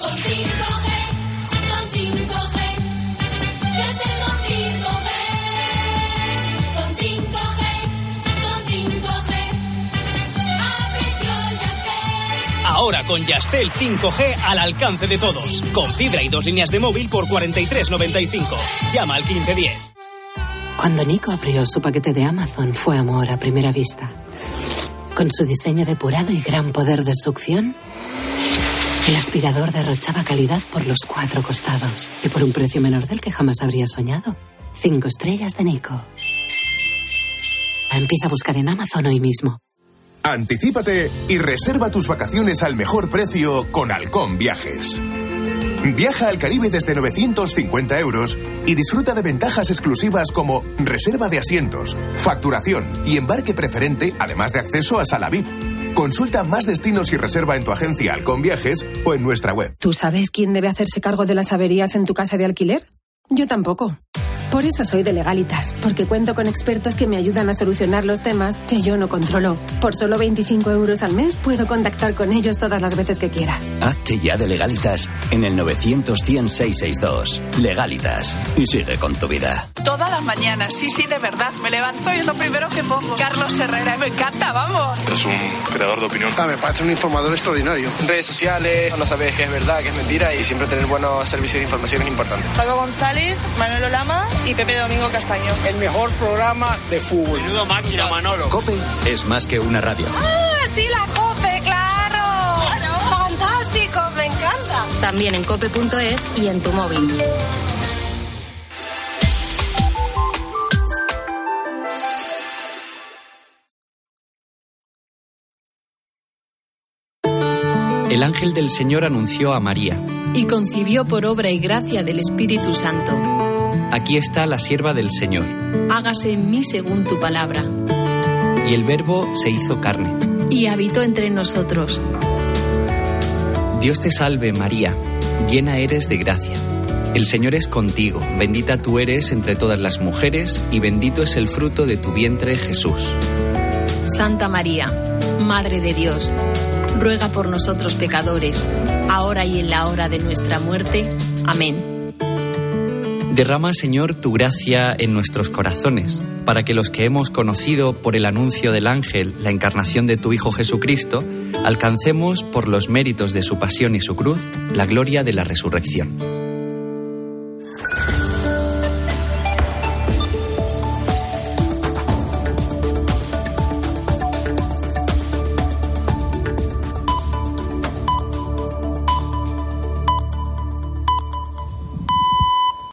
Speaker 13: Ahora con Yastel cinco G al alcance de todos. Con fibra y dos líneas de móvil por cuarenta y tres noventa y cinco. Llama al quince diez.
Speaker 14: Cuando Nico abrió su paquete de Amazon fue amor a primera vista. Con su diseño depurado y gran poder de succión, el aspirador derrochaba calidad por los cuatro costados y por un precio menor del que jamás habría soñado. Cinco estrellas de Nico. Empieza a buscar en Amazon hoy mismo.
Speaker 15: Anticípate y reserva tus vacaciones al mejor precio con Halcón Viajes. Viaja al Caribe desde novecientos cincuenta euros y disfruta de ventajas exclusivas como reserva de asientos, facturación y embarque preferente, además de acceso a sala V I P. Consulta más destinos y reserva en tu agencia Halcón Viajes o en nuestra web.
Speaker 16: ¿Tú sabes quién debe hacerse cargo de las averías en tu casa de alquiler? Yo tampoco. Por eso soy de Legalitas, porque cuento con expertos que me ayudan a solucionar los temas que yo no controlo. Por solo veinticinco euros al mes puedo contactar con ellos todas las veces que quiera.
Speaker 2: Hazte ya de Legalitas en el novecientos, cien, seiscientos sesenta y dos. Legalitas. Y sigue con tu vida.
Speaker 17: Todas las mañanas, sí, sí, de verdad. Me levanto y es lo primero que pongo. Carlos Herrera, me encanta, vamos.
Speaker 18: Es un creador de opinión. Ah, me parece un informador extraordinario.
Speaker 27: Redes sociales, no saber qué es verdad, qué es mentira y siempre tener buenos servicios de información es importante.
Speaker 17: Paco González, Manolo Lama y Pepe Domingo Castaño.
Speaker 18: El mejor programa de fútbol.
Speaker 27: Menudo máquina, Manolo.
Speaker 2: COPE es más que una radio.
Speaker 17: ¡Ah, sí, la COPE!
Speaker 3: También en cope punto es y en tu móvil.
Speaker 5: El ángel del Señor anunció a María.
Speaker 6: Y concibió por obra y gracia del Espíritu Santo.
Speaker 5: Aquí está la sierva del Señor.
Speaker 6: Hágase en mí según tu palabra.
Speaker 5: Y el Verbo se hizo carne.
Speaker 6: Y habitó entre nosotros.
Speaker 5: Dios te salve, María, llena eres de gracia. El Señor es contigo, bendita tú eres entre todas las mujeres, y bendito es el fruto de tu vientre, Jesús.
Speaker 6: Santa María, Madre de Dios, ruega por nosotros pecadores, ahora y en la hora de nuestra muerte. Amén.
Speaker 5: Derrama, Señor, tu gracia en nuestros corazones, para que los que hemos conocido por el anuncio del ángel la encarnación de tu Hijo Jesucristo, alcancemos, por los méritos de su pasión y su cruz, la gloria de la resurrección.